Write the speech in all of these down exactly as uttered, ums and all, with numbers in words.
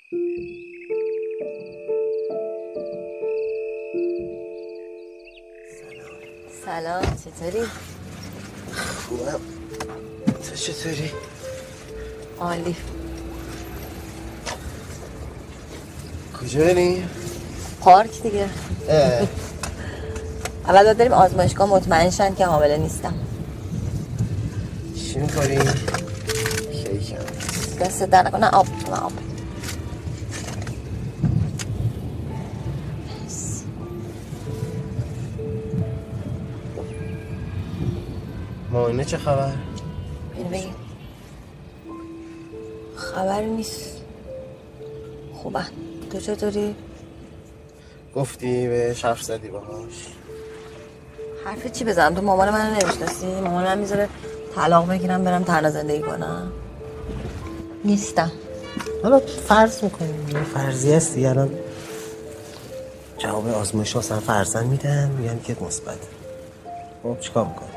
سلام، چطوری؟ خوبم. تو چطوری؟ عالی. کجا بریم؟ پارک دیگه. اول باید بریم آزمایشگاه مطمئن شن که حامله نیستم. چی می‌خوریم؟ شیکم. دست در نکنه. آب نه آب. ماینه چه خبر؟ اینو بگیم. خبر نیست. خوبه. تو چطوری؟ گفتی بهش حرف زدی باهاش؟ حرف چی بزنم؟ تو مامان منو نمیشناسی؟ مامان من میذاره طلاق بگیرم برم تنها زندگی کنم. نیستم. حالا فرض میکنیم یه فرضی هست دیگه. الان جواب آزمایش ها اصلا فرضاً میدن میگن که مثبت. خب چیکار میکنی؟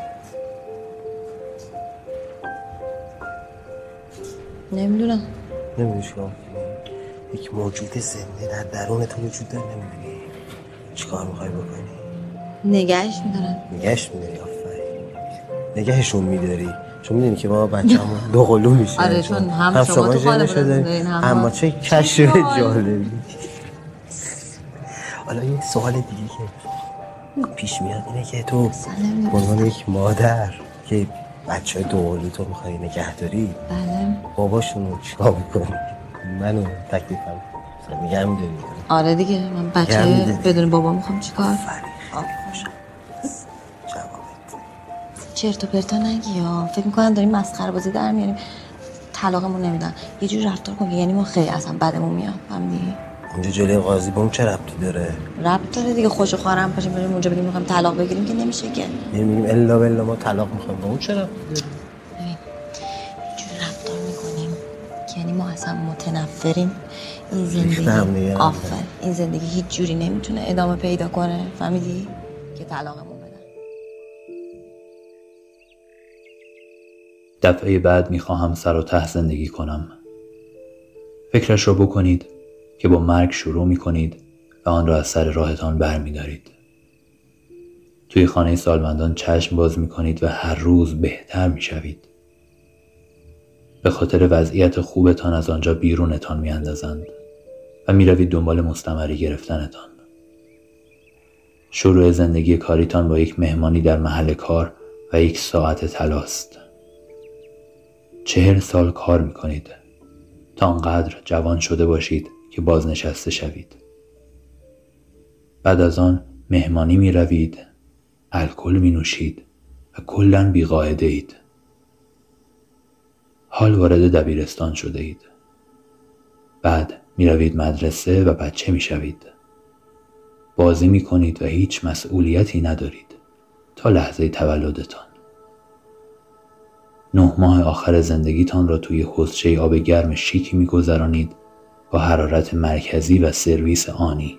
نمیدونم. نمیدونی چیکار میکنی؟ یک موجود زنده در درون تو وجود داره، نمیدونی چیکار میخوای بکنی؟ نگهش میدارم. نگهش میداری؟ آفرین. نگهشون میداری چون میدونی که ما بچه‌مون دو قلو میشه. آره چون هم, هم شما تو خانواده دارین هم اما چه کشف جالبی. حالا یه سوال دیگه که پیش میاد اینه که تو به عنوان یک مادر که بچه دو قلو تو میخوای نگه داری، بله، باباشونو چیکار میکنی؟ منو تکلیفم نگه میداری؟ آره دیگه من بچه بدون بابا میخوام چیکار؟ آفرین. چرت و پرتا نگی ها. فکر میکنن داریم مسخره بازی در میاریم. طلاقمون نمیدن. یه جوری رفتار کن یعنی ما خیلی اصلا بدمون میاد. فهمیدی؟ اونجا جلوی قاضی با اون چه ربطی داره؟ ربط داره دیگه. خوش و خورم پاشیم بریم اونجا بگیم میخوایم طلاق بگیریم که نمیشه که. نمیگیم الا بالله ما طلاق میخوایم. با اون چه ربطی داره؟ ببین یه جوری رفتار میکنیم که یعنی ما اصلا متنفریم. این زندگی آفر این زندگی هیچ جوری نمیتونه ادامه پیدا کنه. فهمیدی؟ که طلاقمون بدن. دفعه بعد میخواهم سر و ته زندگی کنم. فکرش را بکنید که با مرگ شروع میکنید و آن را از سر راهتان بر میدارید. توی خانه سالمندان چشم باز میکنید و هر روز بهتر میشوید. به خاطر وضعیت خوبتان از آنجا بیرونتان میاندازند و میروید دنبال مستمری گرفتنتان. شروع زندگی کاریتان با یک مهمانی در محل کار و یک ساعت طلاست. چهل سال کار میکنید تا آنقدر جوان شده باشید که بازنشسته شوید. بعد از آن مهمانی می روید، الکل می نوشید و کلاً بی قاعده اید. حال وارد دبیرستان شده اید. بعد می روید مدرسه و بچه می شوید. بازی می کنید و هیچ مسئولیتی ندارید تا لحظه تولدتان. نه ماه آخر زندگیتان را توی حوضچه آب گرم شیکی می گذرانید با حرارت مرکزی و سرویس آنی.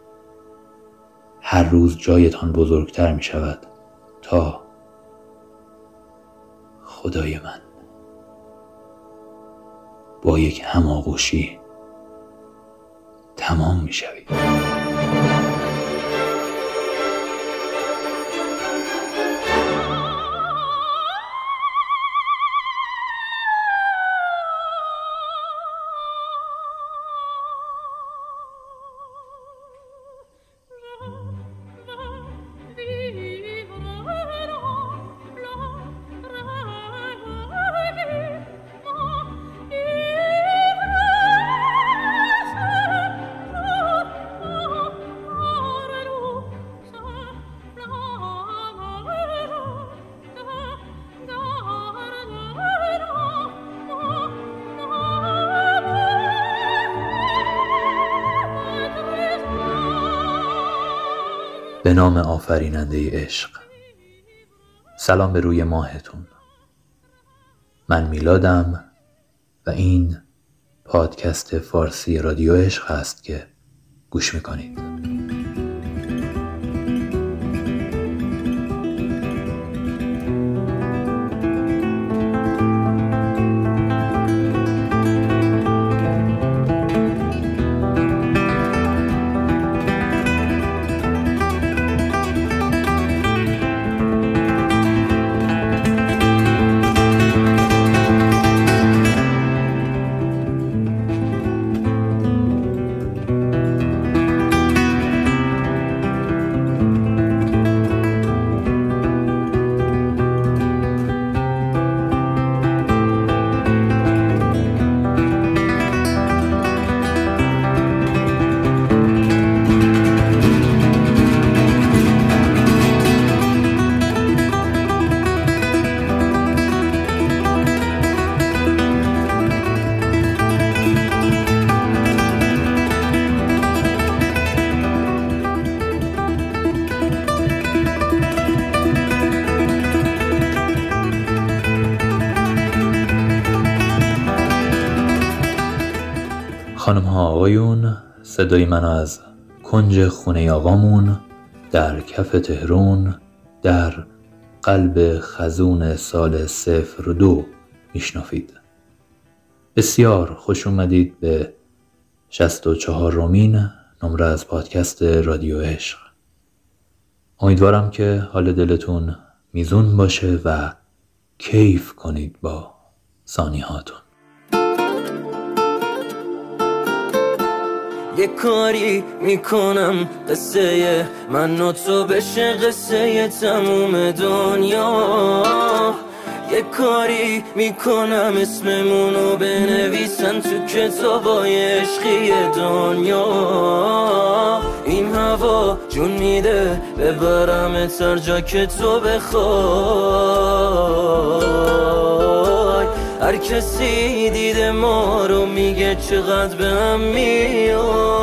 هر روز جایتان بزرگتر می شود تا خدای من با یک هماغوشی تمام می شوید. به نام آفریننده عشق. سلام به روی ماهتون. من میلادم و این پادکست فارسی رادیو عشق هست که گوش میکنید. خانم ها آقایون، صدای من از کنج خونه آقامون در کف تهران در قلب خزون سال صفر دو میشنوید. بسیار خوش اومدید به شصت و چهارمین نمره از پادکست رادیو عشق. امیدوارم که حال دلتون میزون باشه و کیف کنید با ثانیهاتون. یه کاری میکنم قصه من و تو بشه قصه تموم دنیا. یه کاری میکنم اسممونو بنویسن تو کتابای عشقی دنیا. این هوا جون میده ببرم هر جا که تو بخوای. هر کسی دیده ما رو میگه چقدر به هم میای.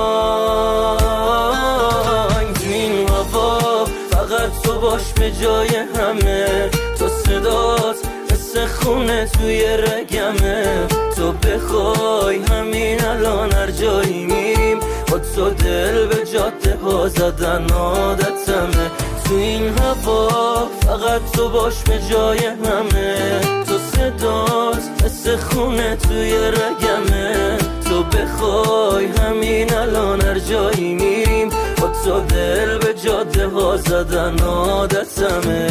تو این هوا فقط تو باش به جای همه. تو صدات مثل خونه توی رگمه. تو بخوای همین الان هر جایی میریم با تو دل به جاده ها زدن عادتمه. تو این هوا فقط تو باش به جای همه. تو صدات مثل خونه توی رگمه. تو بخوای همین الان هر جایی میریم با تو دل به جاده ها زدن عادتمه.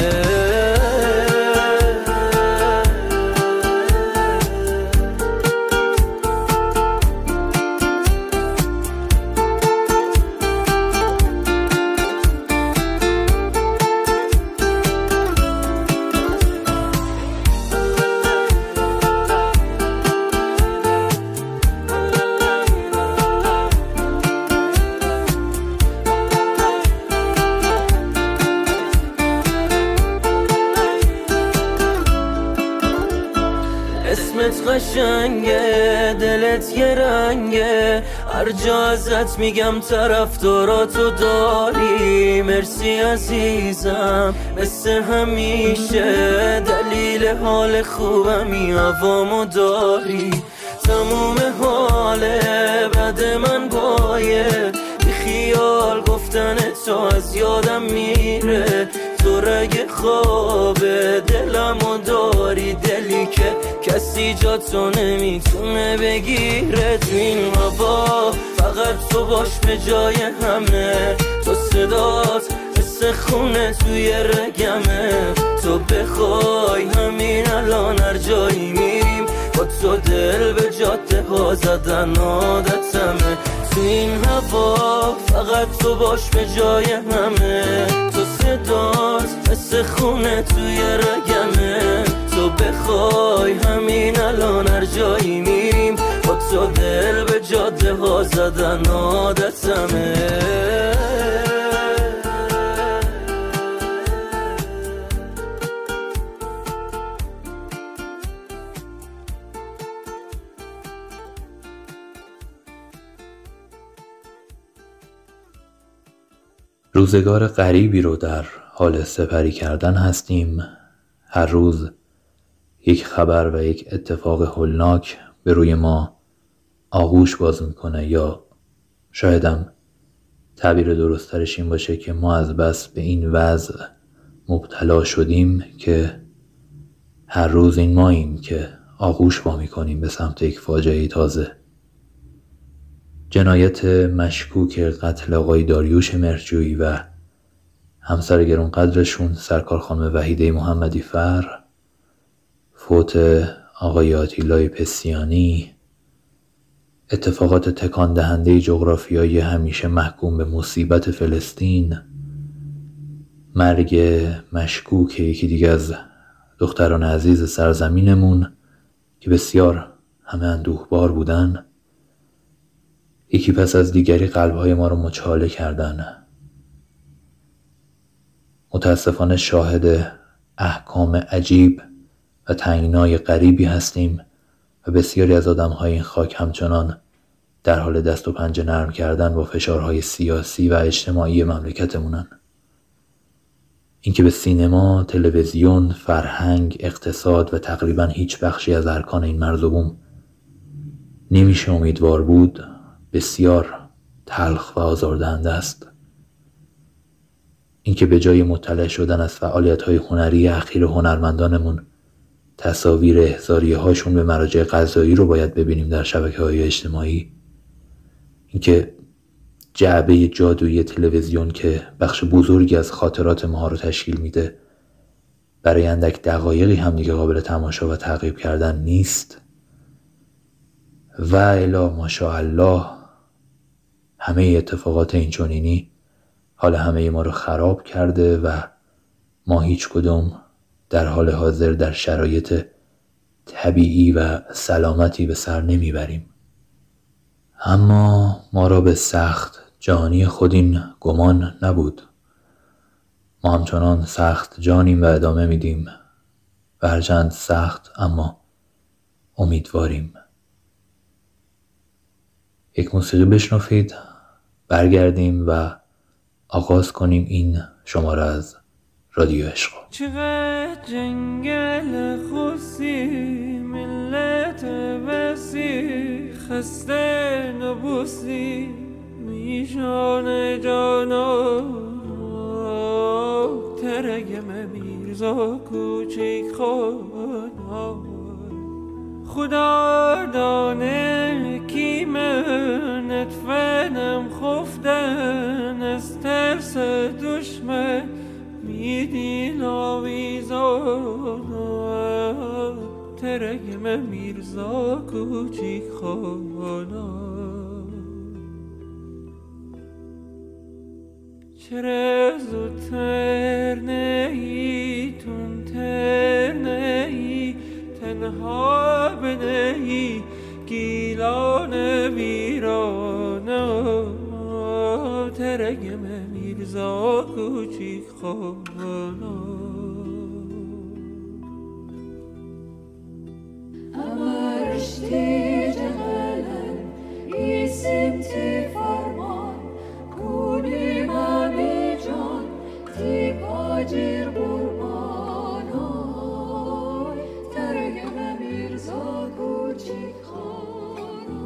اسمت قشنگه، دلت یه رنگه، هر جا ازت میگم طرفداراتو داری. مرسی عزیزم مثل همیشه، دلیل حال خوبمی هوامو داری. تموم حاله بعد من بایه، بی خیال گفتن تو از یادم میره. تو رگ خوابه دلمو داری، دلی که کسی جا تو نمیتونه بگیره. تو این هوا فقط تو باش به جای همه. تو صدات مثل خونه توی رگمه. تو بخوای همین الان هر جایی میریم با تو دل به جاده ها زدن عادتمه. تو این هوا فقط تو باش به جای همه. تو صدات مثل خونه توی رگمه. تو بخوای همین الان هر جایی میریم با تو دل به جاده ها زدن عادتمه. روزگار غریبی رو در حال سپری کردن هستیم. هر روز یک خبر و یک اتفاق هولناک به روی ما آغوش باز میکنه، یا شایدم تعبیر درست‌ترش این باشه که ما از بس به این وضع مبتلا شدیم که هر روز این ماییم که آغوش وا میکنیم به سمت یک فاجعه تازه. جنایت مشکوک قتل آقای داریوش مهرجویی و همسر گرانقدرشون سرکار خانم وحیده محمدی فر، فوت آقای آتیلای پسیانی، اتفاقات تکان دهنده جغرافیایی همیشه محکوم به مصیبت فلسطین، مرگ مشکوک یکی دیگه از دختران عزیز سرزمینمون که بسیار همه اندوهبار بودن، یکی پس از دیگری قلبهای ما رو مچاله کردن. متاسفانه شاهد احکام عجیب و تعیینای غریبی هستیم و بسیاری از آدمهای این خاک همچنان در حال دست و پنجه نرم کردن با فشارهای سیاسی و اجتماعی مملکتمونن. اینکه به سینما، تلویزیون، فرهنگ، اقتصاد و تقریبا هیچ بخشی از ارکان این مرز و بوم نمیشه امیدوار بود بسیار تلخ و آزاردهنده است. اینکه به جای مطلع شدن از فعالیت‌های هنری اخیر هنرمندانمون تصاویر احضاریه هاشون به مراجع قضایی رو باید ببینیم در شبکه‌های اجتماعی، اینکه جعبه جادویی تلویزیون که بخش بزرگی از خاطرات ما رو تشکیل میده برای اندک دقایقی هم دیگه قابل تماشا و تعقیب کردن نیست و الا ماشاءالله همه اتفاقات اینچنینی حال همه ما رو خراب کرده و ما هیچ کدوم در حال حاضر در شرایط طبیعی و سلامتی به سر نمیبریم. اما ما را به سخت جانی خود این گمان نبود. ما همچنان سخت جانیم و ادامه میدیم و هرچند سخت اما امیدواریم. یک موسیقی بشنوید، برگردیم و آغاز کنیم این شماره از رادیو عشق. چقدر جنگل خوصی ملت وسی خسته نبوسی میشان جانا ترگم میرزا کوچیک خانا خدا دانه کی من اتفنم خفتن از ترس دشمن میدین آویزانا ترگم میرزا کوچیک خانا چرا زودتر نهی تونتر نهی تنها بنهی گیلان ویرانا ترگم میرزا کوچیک خانا امرشتی جهلن ایسیمتی فرمان کونی مامی جان تی پاجیر برمانای ترگم میرزا کوچیک خانا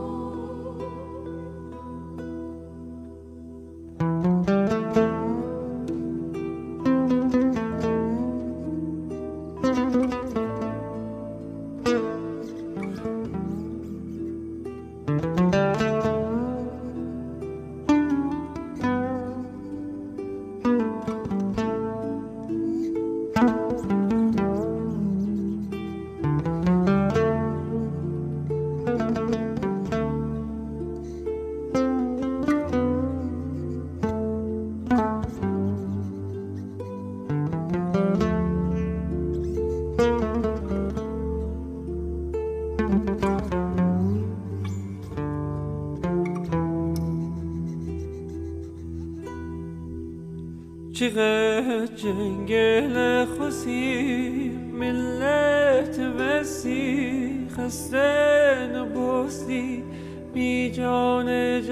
چقدر جنگل خوصی ملت وسی خسته نبوستی بی جان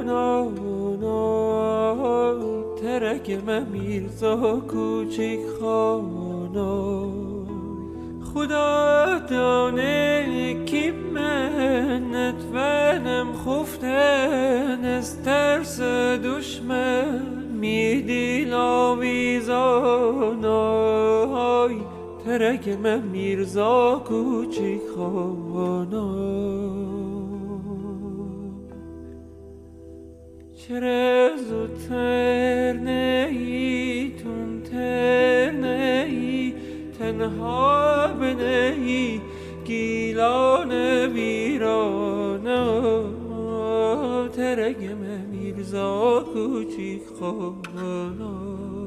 جانانا ترکم میرزا کوچیک خانا خدا دانه کی من اتفنم خفتن از ترس دشمن میدیل آویزانای ترکم میرزا کوچیک خانا چرا زودتر نهی تونتر نهی تنها بنهی گیلان ویرانا ترکم میرزا کوچیک خانا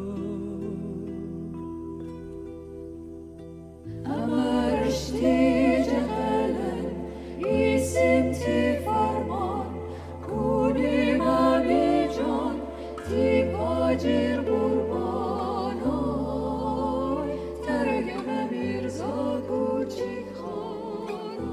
امرشتی جهلن ایسیمتی فرمان کونی مامی جان تی پاجیر برمانای ترگم میرزا کوچیک خانا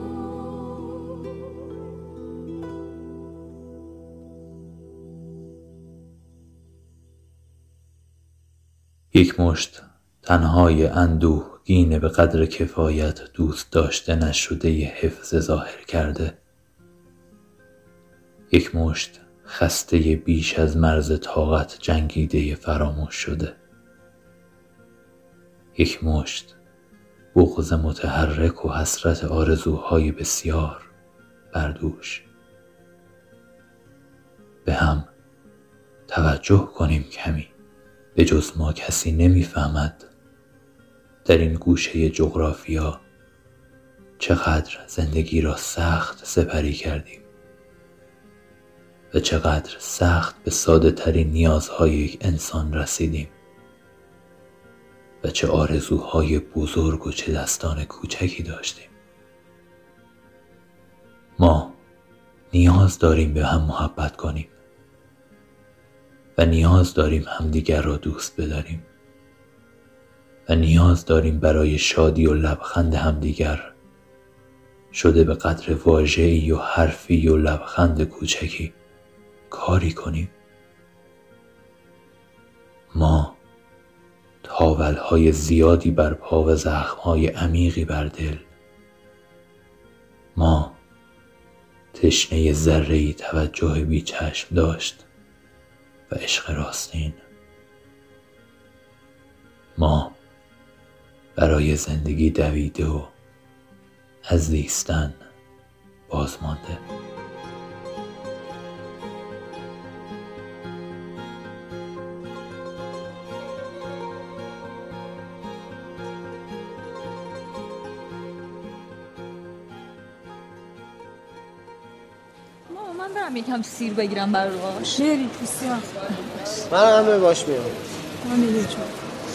یک مشت تنهای اندوهگین به قدر کفایت دوست داشته نشده ی حفظ ظاهر کرده، یک مشت خسته بیش از مرز طاقت جنگیده فراموش شده. یک مشت بغض متحرک و حسرت آرزوهای بسیار بردوش. به هم توجه کنیم کمی، به جز ما کسی نمیفهمد در این گوشه جغرافیا چقدر زندگی را سخت سپری کردیم و چقدر سخت به ساده ترین نیازهای یک انسان رسیدیم و چه آرزوهای بزرگ و چه دستان کوچکی داشتیم. ما نیاز داریم به هم محبت کنیم و نیاز داریم همدیگر را دوست بداریم و نیاز داریم برای شادی و لبخند همدیگر شده به قدر واژه‌ای و حرفی و لبخند کوچکی کاری کنیم. ما تاولهای زیادی بر پا و زخمهای عمیقی بر دل. ما تشنه ذره‌ای توجه بی چشم داشت و عشق راستین. ما برای زندگی دویده و از زیستن بازمانده. من برم یکم سیر بگیرم برای باش. بری بسیار. من همه باش میام. من میگم چون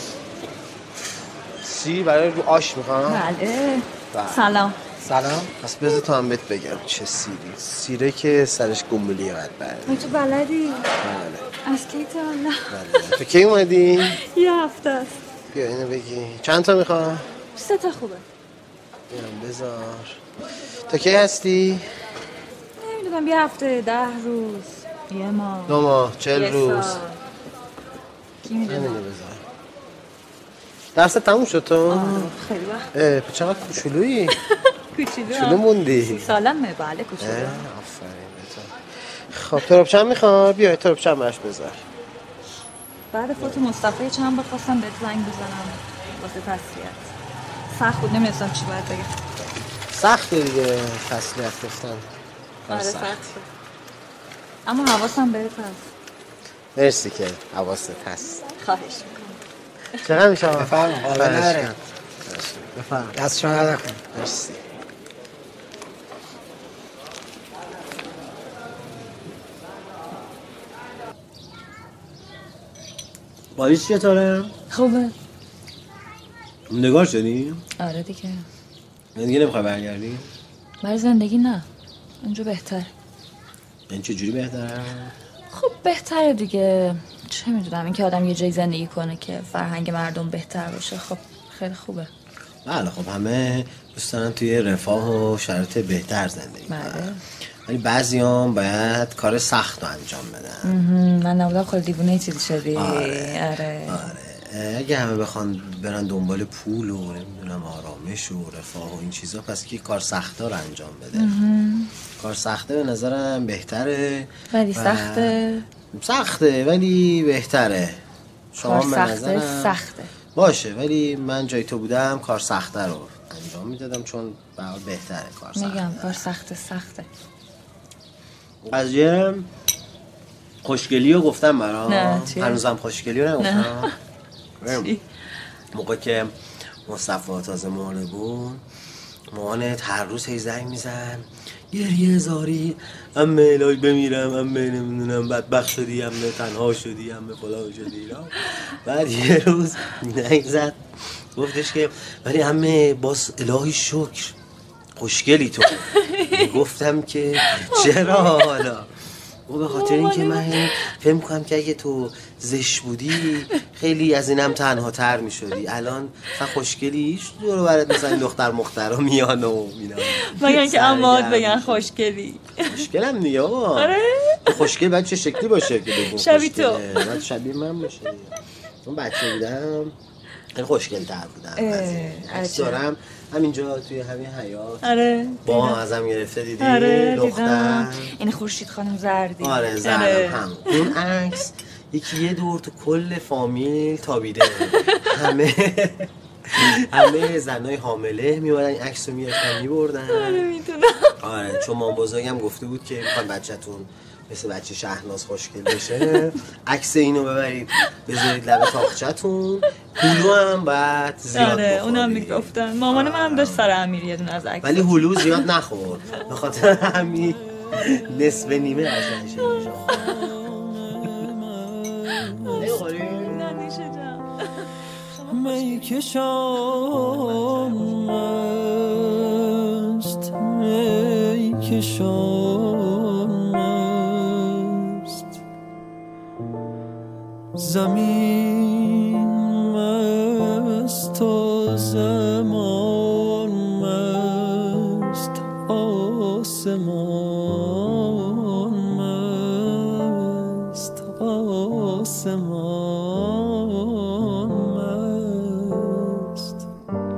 سیر برای رو آش میخوام. بله. سلام. سلام. پس بذار تو هم بهت بگم چه سیری. سیره که سرش گمبلیه باید برد. تو بلدی؟ بله. از کی تا الله؟ بله. تو کی اومدی؟ یه هفته است. بیا اینو بگی. چند تا میخوام؟ سه تا خوبه. بیام بذار. تو کی هستی؟ نمیدونم یه هفته، ده روز، یه ماه. دو ماه، چهل روز. کی میدونه؟ همینو بذار. درست تموم شد تو؟ آره خیلی وقت. اه پس چقدر کوچولویی؟ کوچولو. کوچولو موندی. سی سالمه بله کوچولو. آفرین بذار. خب تراب چند میخوام؟ بیا تراب چند براش بذار. بعد فوت مصطفی چند بخواستم بهت زنگ بزنم واسه تسلیت. سخت بود نمیدونستم چی باید بگم. سخته دیگه تسلیت گفتن. آره سخت شد. اما حواسم بهت هست. مرسی که حواست هست. خواهش میکنم. چقدر میشه؟ بفرمایید. حالا نداره. بفرمایید. دست شما درد نکنه. مرسی. بالیش چطوره؟ خوبه. نگار شدی؟ آره دیگه. دیگه نمیخوای برگردی؟ برای زندگی نه. اونجا بهتر. این چه جوری بهتره؟ خب بهتره دیگه. چه میدونم این که آدم یه جای زندگی کنه که فرهنگ مردم بهتر باشه. خب خیلی خوبه. بله خب همه دوست دارن توی رفاه و شرایط بهتر زندگی کنن. ولی بعضیام باید کار سخت رو انجام بدن. من نبودم خیلی دیوونه چیزی شدی. آره. آره. آره. اگه همه بخوان برن دنبال پول و نمیدونم آرامش و رفاه و این چیزا پس که کار سخته رو انجام بده. کار سخته به نظرم بهتره. ولی و... سخته. سخته ولی بهتره. کار سخته سخته. باشه ولی من جای تو بودم کار سخته رو انجام میدادم چون برای بهتره کار سخته. میگم کار سخته سخته. قضیه خوشگلی رو گفتم برام. نه چیه؟ هنوزم خوشگلی رو نگفتم. چی؟ موقع که مصطفی تازه مرده بود مامانت هر روز هی زنگ میزن گریه زاری امه الهی بمیرم امه نمیدونم بدبخت شدی امه تنها شدی امه فلان شدی. بعد یه روز زنگ زد گفتش که ولی امه باز الهی شکر خوشگلی تو. گفتم که چرا حالا؟ و به خاطر اینکه من فکر می‌کنم که اگه تو زشت بودی خیلی از اینم تنها تر می‌شدی. الان مثلا خوشگلی دور و برت مثلا دختر مخترا میان و اینا مگه که امات بگن خوشگلی. خوشگلم دیگه آقا. آره خوشگل باید چه شکلی باشه که بگم شبیه تو. باید شبیه من باشه دیگه. اون بچه بودم خیلی خوشگل تر بودم. عکس دارم همینجا توی همین حیاط. آره با هم ازم گرفته دیدی؟ آره دختر. این خورشید خانم زردی. آره زردم هم. اون عکس یکی یه دور تو کل فامیل تابیده. همه همه زنای حامله میومدن این عکس رو میارفتن میبردن. آره میتونم. آره چون مام بزرگم گفته بود که میخوان بچه‌تون مثل بچه شهناز خوشگل بشه، عکس اینو ببرید بذارید لب تاقچه‌تون. هلو هم بعد زیاد آره بخوری. اونم میگفتن. مامان من هم داشت سر امیر یه دونه از عکس. ولی هلو زیاد نخور به خاطر همین نصف نیمه قشنگ شه. نمیخوری؟ نه نیشه جم. می کشان است، می کشان است، زمین مست و زمان مست، آسمان مست، آسمان مست.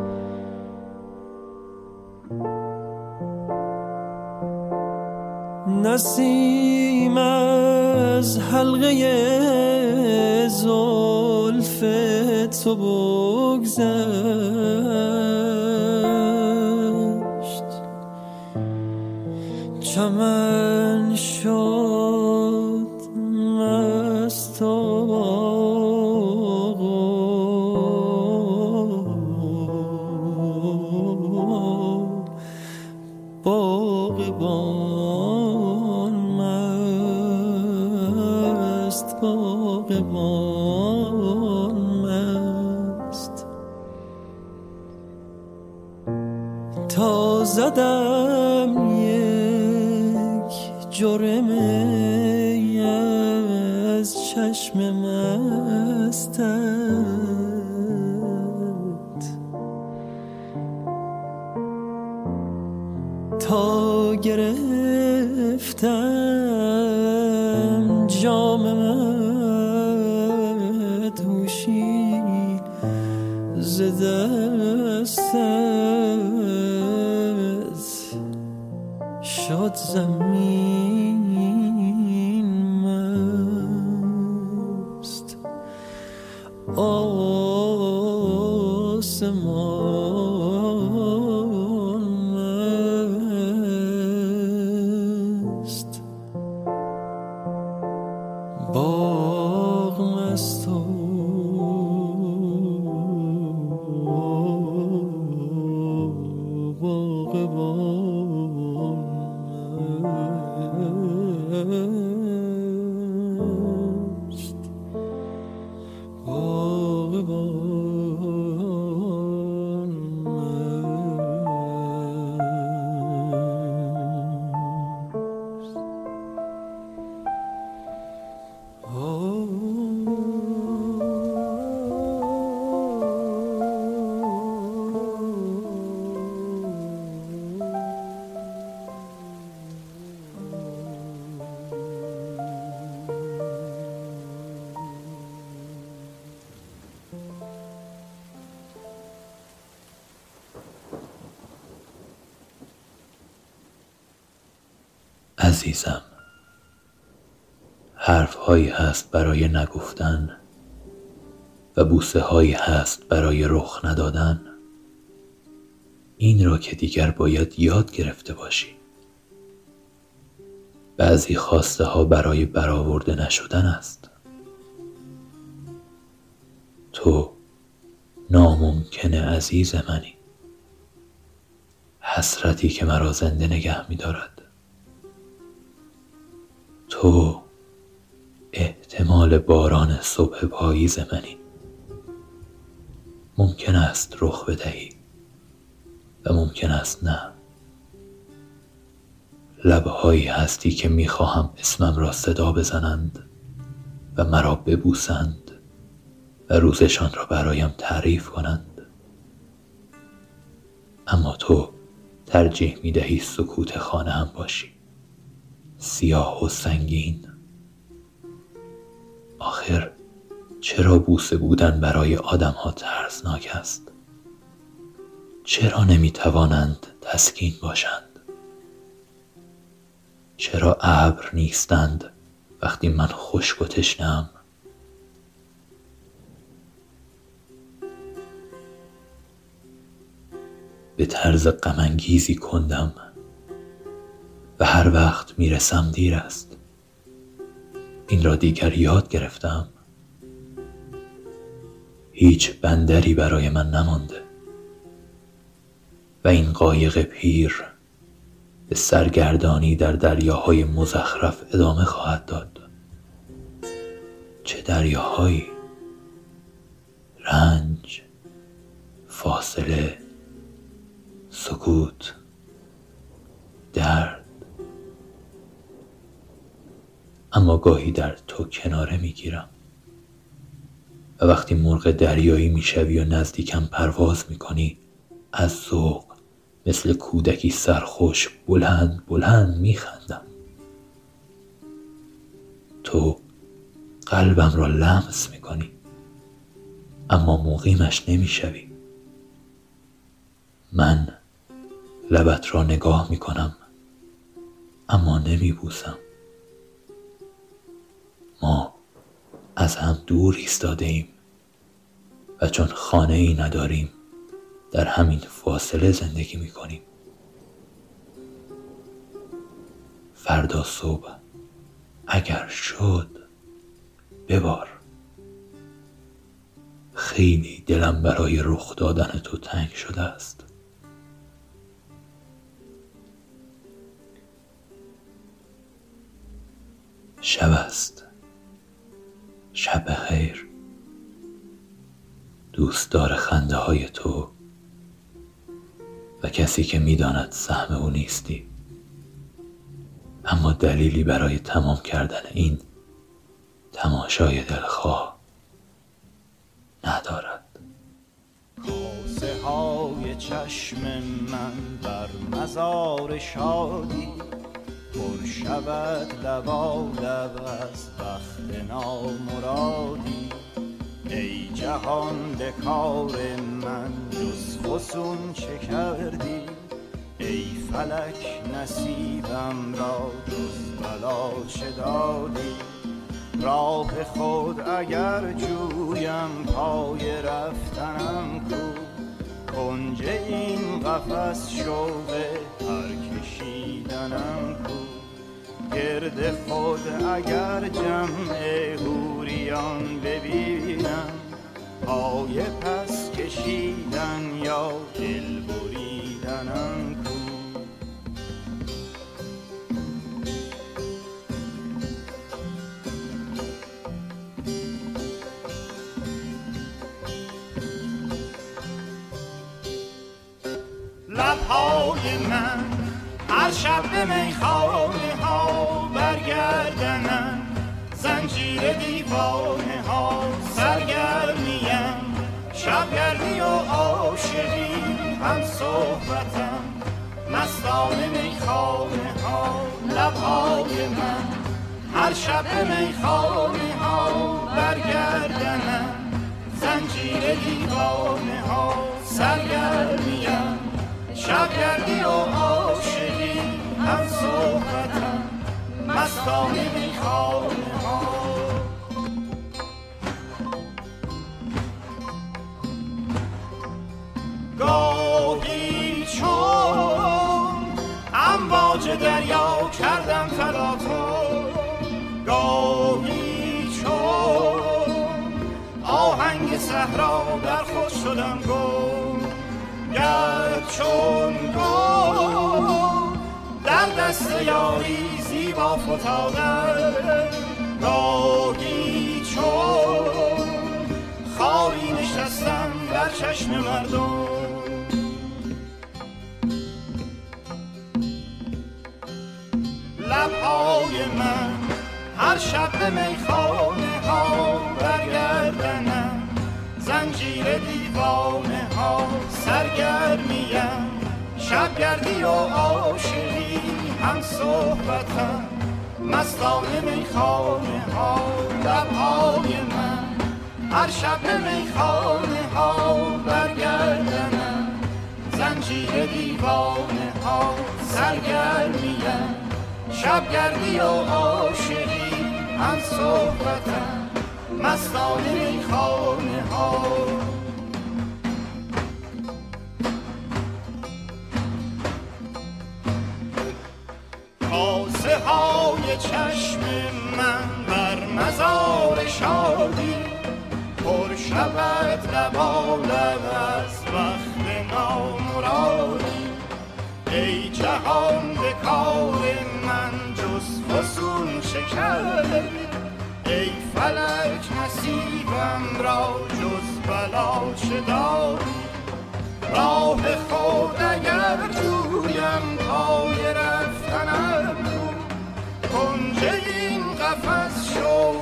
نسیم از حلقه زلف تو بگذشت، چمن شد مست و باغبان مست، باغبان مست. تا زدم یک جرم از چشم مستت، تا گرفتم جام مدهوشی ز دستت، شد زمین مست، آسمان مست، باغ مست و باغبان مست، باغبان عزیزم، حرف هایی هست برای نگفتن و بوسه هایی هست برای رخ ندادن. این را که دیگر باید یاد گرفته باشی. بعضی خواسته ها برای برآورده نشدن است. تو ناممکنه عزیز منی، حسرتی که مرا زنده نگه می دارد. تو احتمال باران صبح پاییز منی. ممکن است رخ بدهی و ممکن است نه. لبهایی هستی که میخواهم اسمم را صدا بزنند و مرا ببوسند و روزشان را برایم تعریف کنند. اما تو ترجیح میدهی سکوت خانه هم باشی، سیاه و سنگین. آخر چرا بوسه بودن برای آدم ها ترسناک است؟ چرا نمیتوانند تسکین باشند؟ چرا ابر نیستند وقتی من خشک و تشنه‌ام؟ به طرز غم‌انگیزی کندم و هر وقت میرسم دیر است. این را دیگر یاد گرفتم. هیچ بندری برای من نمانده و این قایق پیر به سرگردانی در دریاهای مزخرف ادامه خواهد داد. چه دریاهایی؟ رنج، فاصله، سکوت، درد. اما گاهی در تو کناره میگیرم و وقتی مرغ دریایی میشوی و نزدیکم پرواز میکنی، از ذوق مثل کودکی سرخوش بلند بلند میخندم. تو قلبم را لمس میکنی اما مقیمش نمیشوی. من لبت را نگاه میکنم اما نمیبوسم. ما از هم دور ایستاده ایم و چون خانه ای نداریم در همین فاصله زندگی میکنیم. فردا صبح اگر شد ببار. خیلی دلم برای رخ دادن تو تنگ شده است. شب است. شب بخیر. دوست دار خنده های تو و کسی که میداند سهم او نیستی، اما دلیلی برای تمام کردن این تماشای دلخواه ندارد. کاسه های چشم من بر مزار شادی پر شود لبالب از بخت نامرادی. ای جهان به کار من جز فسون چه کردی؟ ای فلک نصیبم را جز بلا چه دادی؟ راه خود اگر جویم پای رفتنم کو، کنج این قفس شوق پر کشیدنم کو. گرد خود اگر جمع حوریان ببینم، پای پس کشیدن یا دل بریدنم کو. لبهای من هر شب به میخانه ها برگردنم، زنجیر دیوانه ها سرگرمیم. شبگردی و عاشقی هم صحبتم، مستان میخانه ها. لبهای من هر شب به میخانه ها برگردنم، زنجیر دیوانه ها سرگرمیم. شبگردی و عاشقی هم صحبتم، مستان میخانه ها. گاهی چون امواج دریا کردم فلاطو، گاهی چون آهنگ صحرا در خود شدم گم. گر چون گل در دست یاری زیبا فتادم، گاهی چون خاری نشستم در چشم مردم. لبهای من هر شب به میخانه ها برگردنم، زنجیر دیوانه ها سرگرمیم. شبگردی و عاشقی هم صحبتم، مستان میخانه ها. لبهای من هر شب به میخانه ها برگردنم، زنجیر دیوانه ها سرگرمیم، شبگردی و عاشقی هم صحبتم، مستانه میخانه ها. کاسه های چشم من بر مزار شادی پر شود لبالب از وقت نامرادی. ای جهان به کار من جز فسون شکر، ای فلک نصیبم را جز بلا چه داری. راه خود اگر جویم پای رفتنم کنج این قفس شوق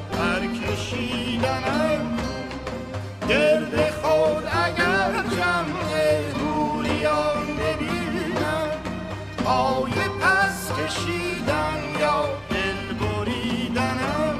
برکشیدنم. گرد خود اگر جمع حوریان ببینم، پای پس کشیدن یا دل بریدنم.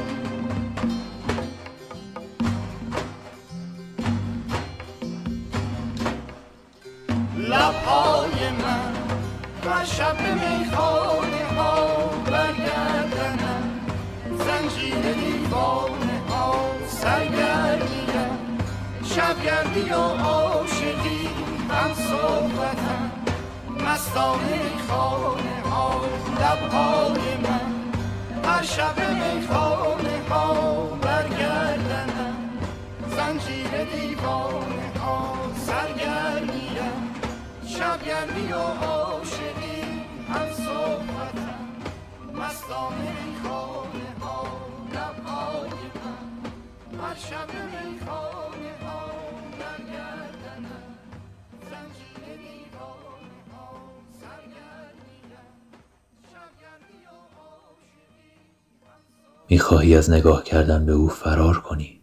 لبهای من بر شب میخانه ها برگردنم، زنجیر دیوانه ها سرگرمیم، شبگردی و عاشقی هم صحبتم، مستانه میخانه ها. لبهای من بر شب میخانه ها برگردنم، زنجیر دیوانه ها سرگرمیم، شبگردی و عاشقی هم صحبتم، مستانه میخانه ها. لبهای من بر شب میخانه ها برگردنم، زنجیر دیوانه ها سرگرمیم، شبگردی و عاشقی هم صحبتم. میخواهی از نگاه کردن به او فرار کنی،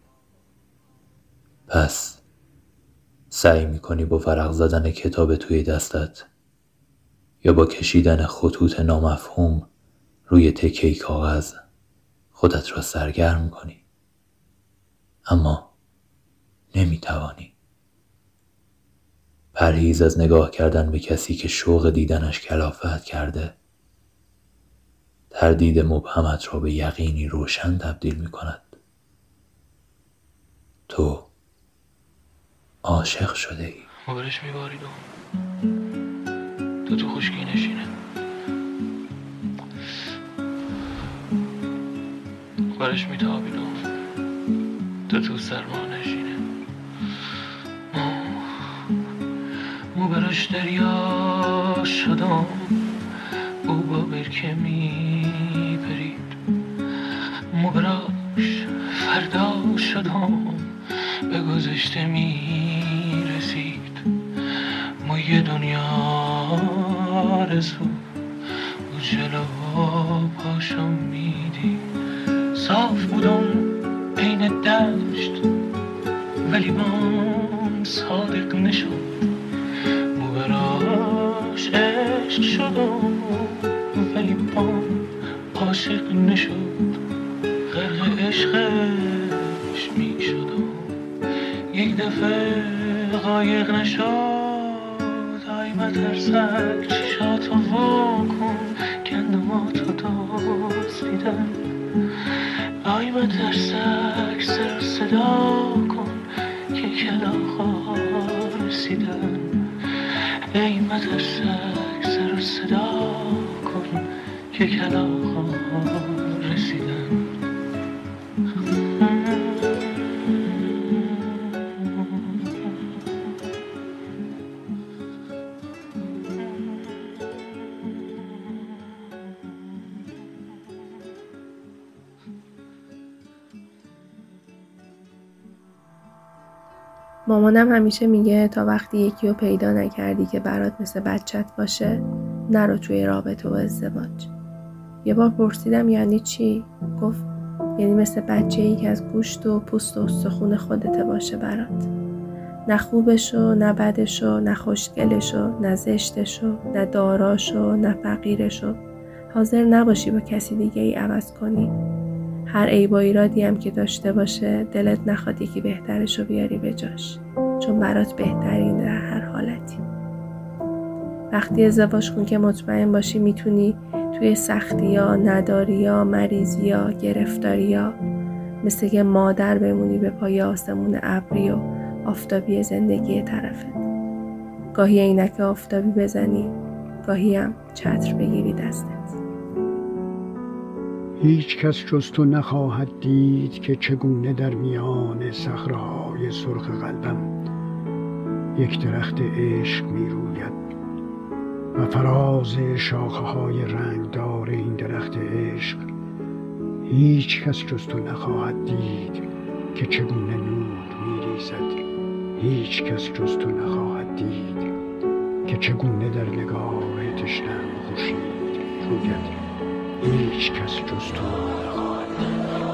پس سعی میکنی با ورق زدن کتاب توی دستت یا با کشیدن خطوط نامفهوم روی تکه‌ای کاغذ خودت را سرگرم کنی، اما نمیتوانی. پرهیز از نگاه کردن به کسی که شوق دیدنش کلافت کرده تردید مبهمت را به یقینی روشن تبدیل میکند. تو عاشق شده ای. مبرش میباریدم تو تو خشکی نشینه، برش میتابیدم تو تو سرما نشینه. مو برش دریا شدم، او با برکه میپرید. مو براش فردا شدم، به گذشته میرسید. ما یه دنیا رسو و جلو پاشم میدی. صاف بودم بین دشت ولی بام صادق نشد. مو براش عشق شدم ولی بام عاشق نشد. غرق عشقش میشدم یک دفعه غایق نشد. آی مترسک چشاتو واکن گندماتو دزدیدن. آی مترسک سر صدا کن که کلاغا رسیدن. ای مترسک سر صدا کن که کلاغا رسیدن. مامانم همیشه میگه تا وقتی یکی رو پیدا نکردی که برات مثل بچت باشه نرو توی رابطه و ازدواج. یه بار پرسیدم یعنی چی؟ گفت یعنی مثل بچه‌ای که از گوشت و پوست و استخون خودته باشه برات. نه خوبشو، نه بدشو، نه خوشگلشو، نه زشتشو، نه داراشو، نه فقیرشو. حاضر نباشی با کسی دیگه ای عوض کنی. هر عیب و ایرادی هم که داشته باشه دلت نخواد یکی بهترشو بیاری به جاش، چون برات بهترین در هر حالتی. وقتی ازدواج کن که مطمئن باشی میتونی توی سختی ها، نداری ها، مریضی ها، گرفتاری ها مثل که مادر بمونی به پای آسمون ابری و آفتابی زندگی طرفت. گاهی عینک آفتابی بزنی، گاهی هم چتر بگیری دستت. هیچ کس جز تو نخواهد دید که چگونه در میان صخره‌های سرخ قلبم یک درخت عشق می روید و فراز شاخه‌های رنگدار این درخت عشق هیچ کس جز تو نخواهد دید که چگونه نور می ریزد. هیچ کس جز تو نخواهد دید که چگونه در نگاه تشنه‌ام خورشید روید. هیچ کس جز تو نخواهد دید.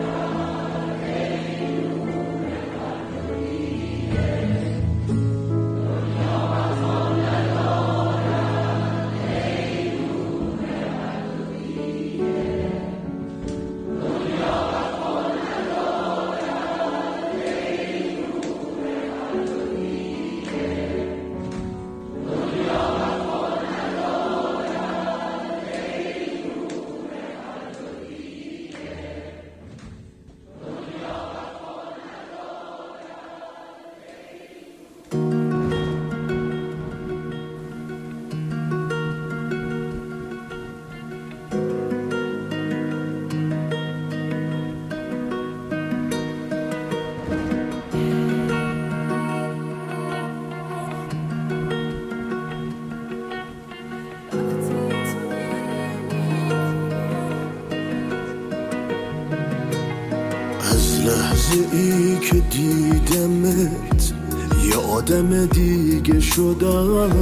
لحظه ای که دیدمت یه آدم دیگه شدم،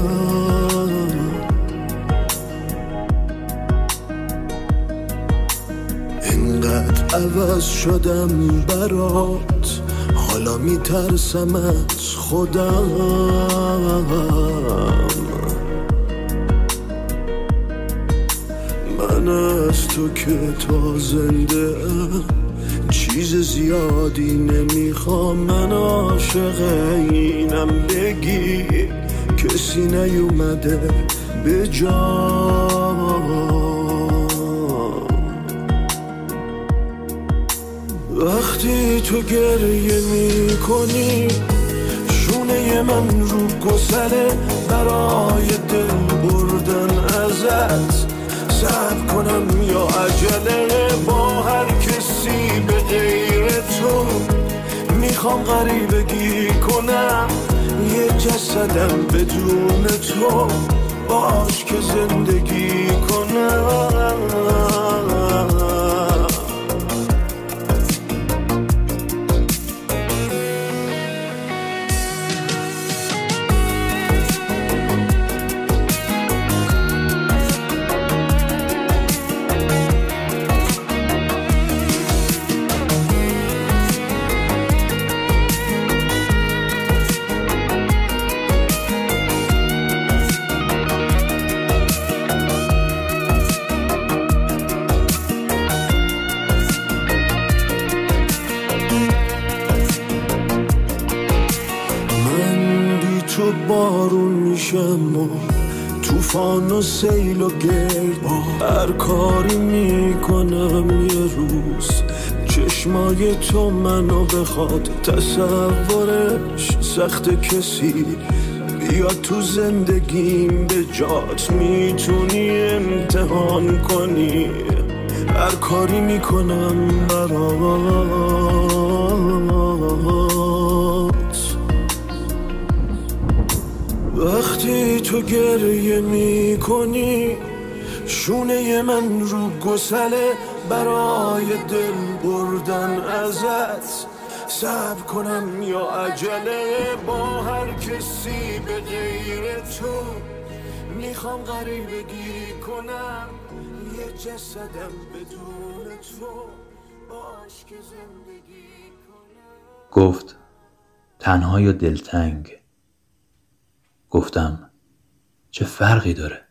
اینقدر عوض شدم برات حالا میترسم از خودم. من از تو که تا زنده چیز زیادی نمیخوام، من عاشق اینم بگی کسی نیومده به جام. وقتی تو گریه میکنی شونه من رو گسله، برای دل بردن ازت صبر کنم یا عجله. با هر کسی به غیر تو میخوام غریبگی کنم، یه جسدم بدون تو باش که زندگی کنم. تو بارون میشم و توفان و سیل و گرد، هر کاری میکنم یه روز چشمای تو منو بخواد. تصورش سخت کسی بیاد تو زندگیم به جات میتونی امتحان کنی، هر کاری میکنم برات. وقتی تو گریه میکنی شونه من رو گسله، برای دل بردن ازت صبر کنم یا عجله. با هر کسی به غیر تو میخوام غریبگی کنم، یه جسدم بدون تو باش که زندگی کنم. گفت تنها یا دلتنگ؟ گفتم چه فرقی داره؟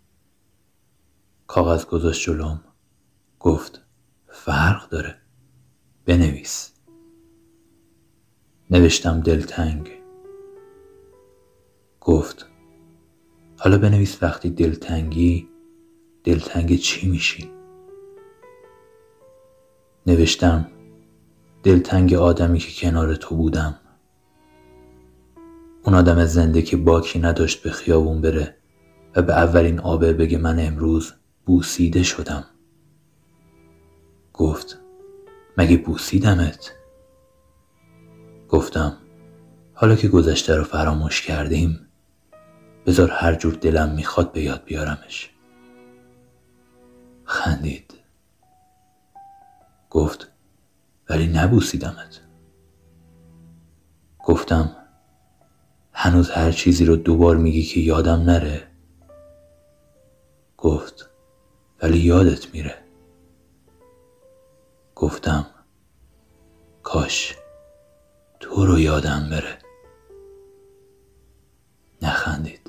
کاغذ گذاشت جلوم، گفت فرق داره، بنویس. نوشتم دلتنگ. گفت حالا بنویس وقتی دلتنگی دلتنگ چی میشی. نوشتم دلتنگ آدمی که کنار تو بودم، اون آدم زنده که باکی نداشت به خیابون بره و به اولین آبه بگه من امروز بوسیده شدم. گفت مگه بوسیدمت؟ گفتم حالا که گذشته رو فراموش کردیم بذار هر جور دلم میخواد به یاد بیارمش. خندید. گفت ولی نبوسیدمت. گفتم هنوز هر چیزی رو دوبار میگی که یادم نره. گفت ولی یادت میره. گفتم کاش تو رو یادم بره. نخندید.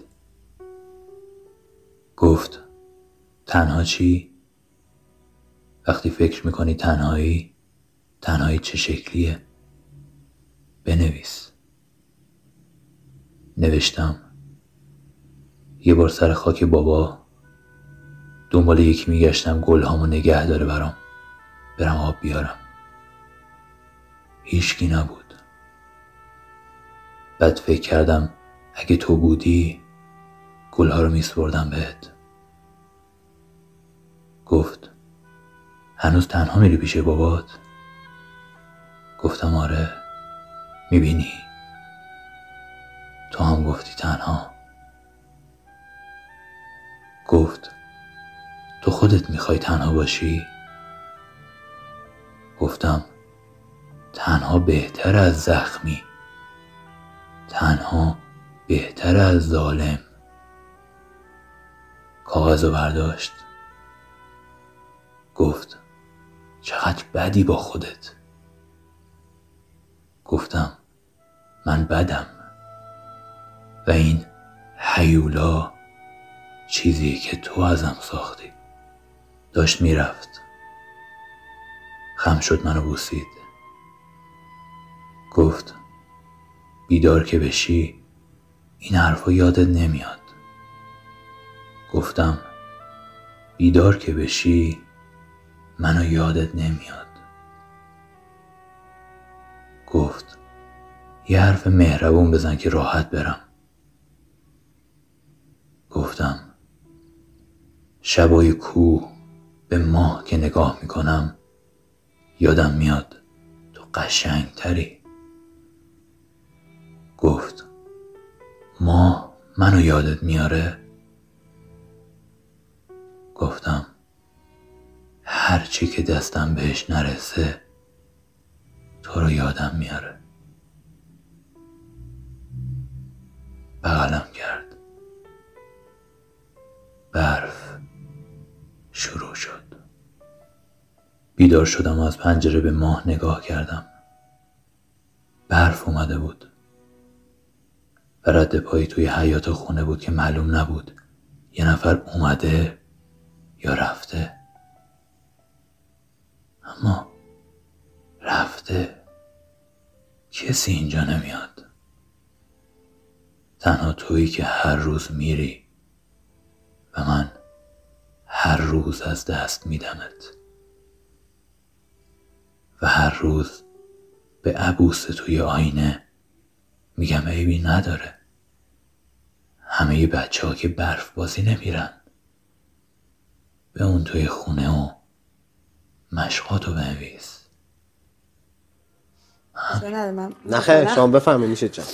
گفت تنها چی؟ وقتی فکر میکنی تنهایی، تنهایی چه شکلیه؟ بنویس. نوشتم یه بار سر خاک بابا دنبال یکی میگشتم گلهامو نگه داره برام، برم آب بیارم. هیچکی نبود. بعد فکر کردم اگه تو بودی گلها رو میسپردم بهت. گفت هنوز تنها میری پیش بابات؟ گفتم آره. میبینی تو هم گفتی تنها. گفت تو خودت میخوای تنها باشی؟ گفتم تنها بهتر از زخمی، تنها بهتر از ظالم. کاغذ رو برداشت. گفت چقدر بدی با خودت. گفتم من بدم و این هیولا چیزی که تو ازم ساختی. داشت میرفت. خم شد منو بوسید. گفت بیدار که بشی این حرفا یادت نمیاد. گفتم بیدار که بشی منو یادت نمیاد. گفت یه حرف مهربون بزن که راحت برم. گفتم شبای کوه به ماه که نگاه میکنم یادم میاد تو قشنگ تری. گفت ماه منو یادت میاره؟ گفتم هر چی که دستم بهش نرسه تو رو یادم میاره. بغلم کرد. برف شروع شد. بیدار شدم و از پنجره به ماه نگاه کردم. برف اومده بود و رد پایی توی حیاط خونه بود که معلوم نبود یه نفر اومده یا رفته. اما رفته. کسی اینجا نمیاد. تنها تویی که هر روز میری و من هر روز از دست میدمت و هر روز به عبوس توی آینه میگم عیبی نداره. همه ی بچه ها که برف بازی نمیرن. به اون توی خونه و مشقاتو بنویس. نه خیر شما بفهمه میشه جان.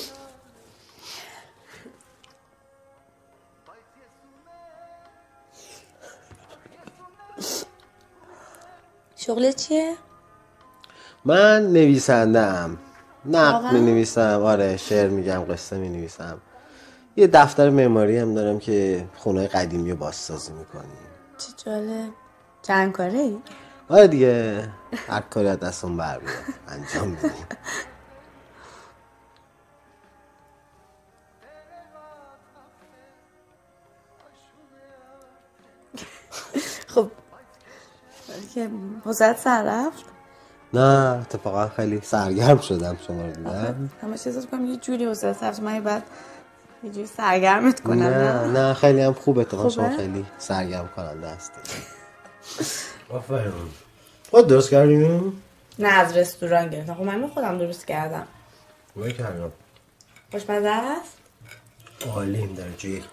شغلت چیه؟ من نویسنده‌ام. نقد می نویسم. آره شعر میگم، قصه می نویسم. یه دفتر معماری هم دارم که خونه قدیمی رو بازسازی میکنیم. چه جالب. چند کاره ای؟ آره دیگه هر کاری از دستم بر بیاد انجام میدیم. خب که حوزت سر رفت؟ نه اتفاقا خیلی سرگرم شدم شما رو دیدم. همه چیز رو کنم یه جوری حوزت رفت. من بعد یه جوری سرگرمت کنم. نه نه خیلی هم خوبه تو، شما خوبه؟ خیلی سرگرم کننده هستی. آفرین. خود درست کردیم؟ نه از رستوران گرفتم. خب من خودم درست کردم. وای کردم. خوشمزه است؟ عالیم درجه یک.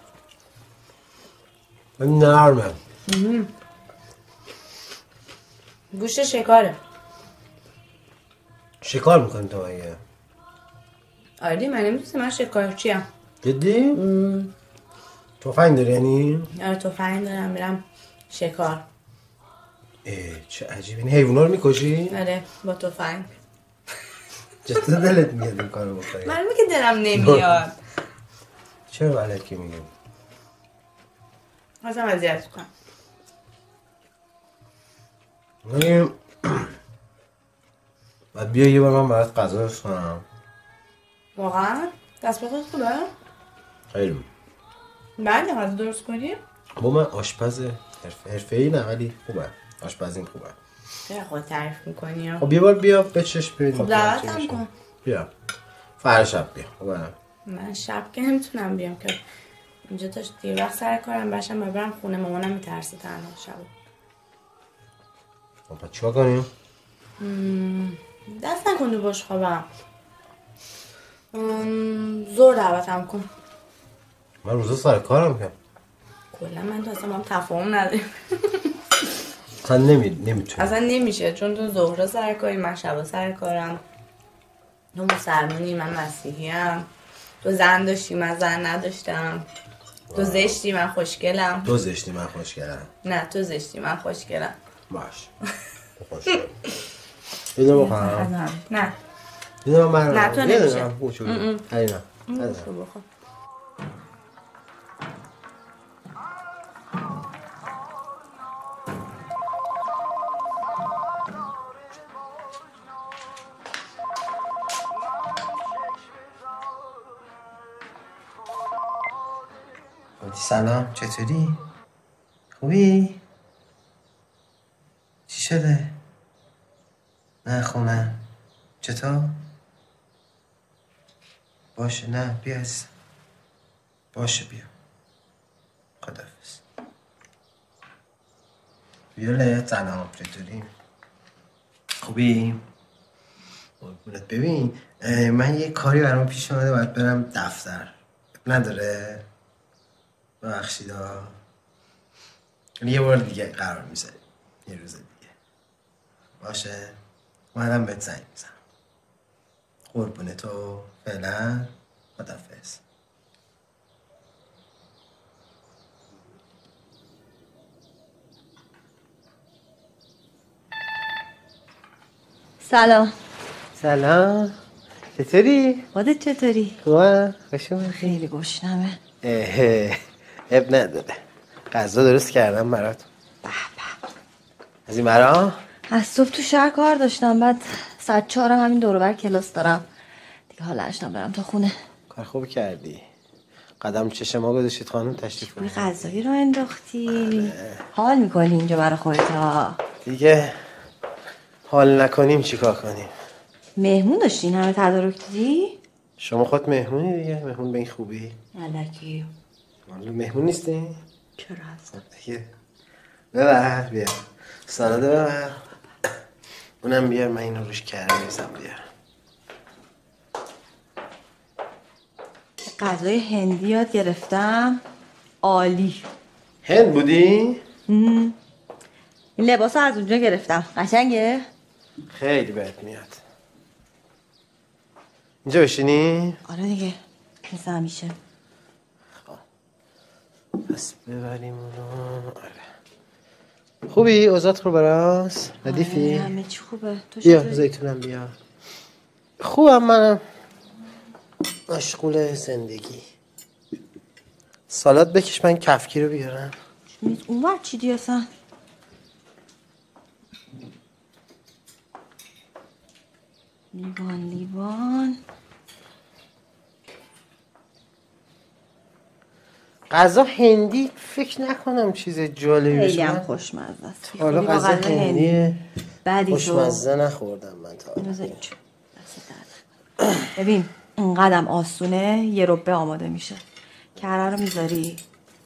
نرمه. گوشت شکاره. شکار میکنی تو مگه؟ آره من نمیدونستم من شکارچی ام. جدی؟ تفنگ داری یعنی؟ آره تفنگ دارم میرم شکار. اه چه عجیب، این حیونا رو میکشی؟ آره با تفنگ. چطور دلت میاد این کارو بکنی؟ معلومه که دلم نمیاد. چرا بلد که میگم؟ خواستم اذیت کنم. نگیم بعد بیا یه بار من برات غذا درست کنم. واقعا؟ دست بخور خوبه؟ خیلی بعد غذا درست کنیم؟ با من آشپز حرفه‌ای نه ولی خوبه، آشپزیم خوبه. چرا خود تعریف میکنی؟ خب یه بار بیا بچش ببینیم. خب دعوتم کن. بیا فردا شب بیا. خوبه؟ من شب که نمیتونم بیام که اینجا تا دیر وقت سر کارم باشم و برم خونه مامانم میترسه تنها شب. خب چیکار کنیم؟ دست نکن دو باش خوابم. زور دعوتم کن. من روزا سر کارم که کلا من تو اصلا با هم تفاهم نداریم. اصلا نمی... نمیتونم اصلا نمیشه چون تو ظهرا سر کاری من شبا سر کارم. تو مسلمانی من مسیحیم. تو زن داشتی من زن نداشتم. تو زشتی من خوشگلم. تو زشتی من خوشگلم. نه تو زشتی من خوشگلم. باش خوشگل. اینو بخورم. نه اینو من نه تو نمیشه. خیلی نه. بخور. سلام چطوری؟ خوبی؟ چی شده؟ نه خونه چطور؟ باشه نه بیا از باشه بیا خداحافظ. ویولت سلام چطوری؟ خوبی؟ قربونت. ببین من یه کاری برام پیش اومده باید برم دفتر. نداره؟ ببخشیدا یه بار دیگه قرار میذاریم یه روز دیگه باشه. منم بهت زنگ میزنم. قربونه تو فعلا خداحافظ. سلام. سلام چطوری؟ خودت چطوری؟ خوبه؟ خوش اومدی. خیلی گشنمه. اه اب نداره غذا درست کردم برات. به به. از این برا؟ از صبح تو شهر کار داشتم بعد ساعت چهارم همین دور و بر کلاس دارم دیگه. حالا اشتم برم تا خونه. کار خوب کردی. قدم چشم ما گذاشتید خانم تشریف بوی غذایی رو انداختی. حال میکنی اینجا برای خودت ها دیگه. حال نکنیم چیکار کنیم؟ مهمون داشتین همه تدارک دیدی؟ شما خود مهمونی دیگه. مهمون به این خوبی؟ الکی والا مهمون نیستی؟ چرا هستم دیگه. ببر بیا سالاده ببر. اونم بیار من اینو روش کرم میزم بیار. غذای هندی یاد گرفتم عالی. هند بودی؟ این لباس از اونجا گرفتم. قشنگه؟ خیلی بهت میاد. اینجا بشینی؟ آره دیگه مثل همیشه. پس ببریم اونو. آره خوبی؟ اوضاعت خوب براس؟ ردیفی؟ آره همه چی خوبه. تو بیا چطوری؟ زیتونم بیا. خوبم منم. مشغول زندگی. سالاد بکش من کفکی رو بیارم. اون وقت چی دی اصلا؟ لیوان لیوان غذا هندی فکر نکنم چیز جالبی باشه. خیلی هم خوشمزه است. حالا غذا هندی خوشمزه نخوردم من تا ببین اونقدرم آسونه یه ربه آماده میشه. کره رو میذاری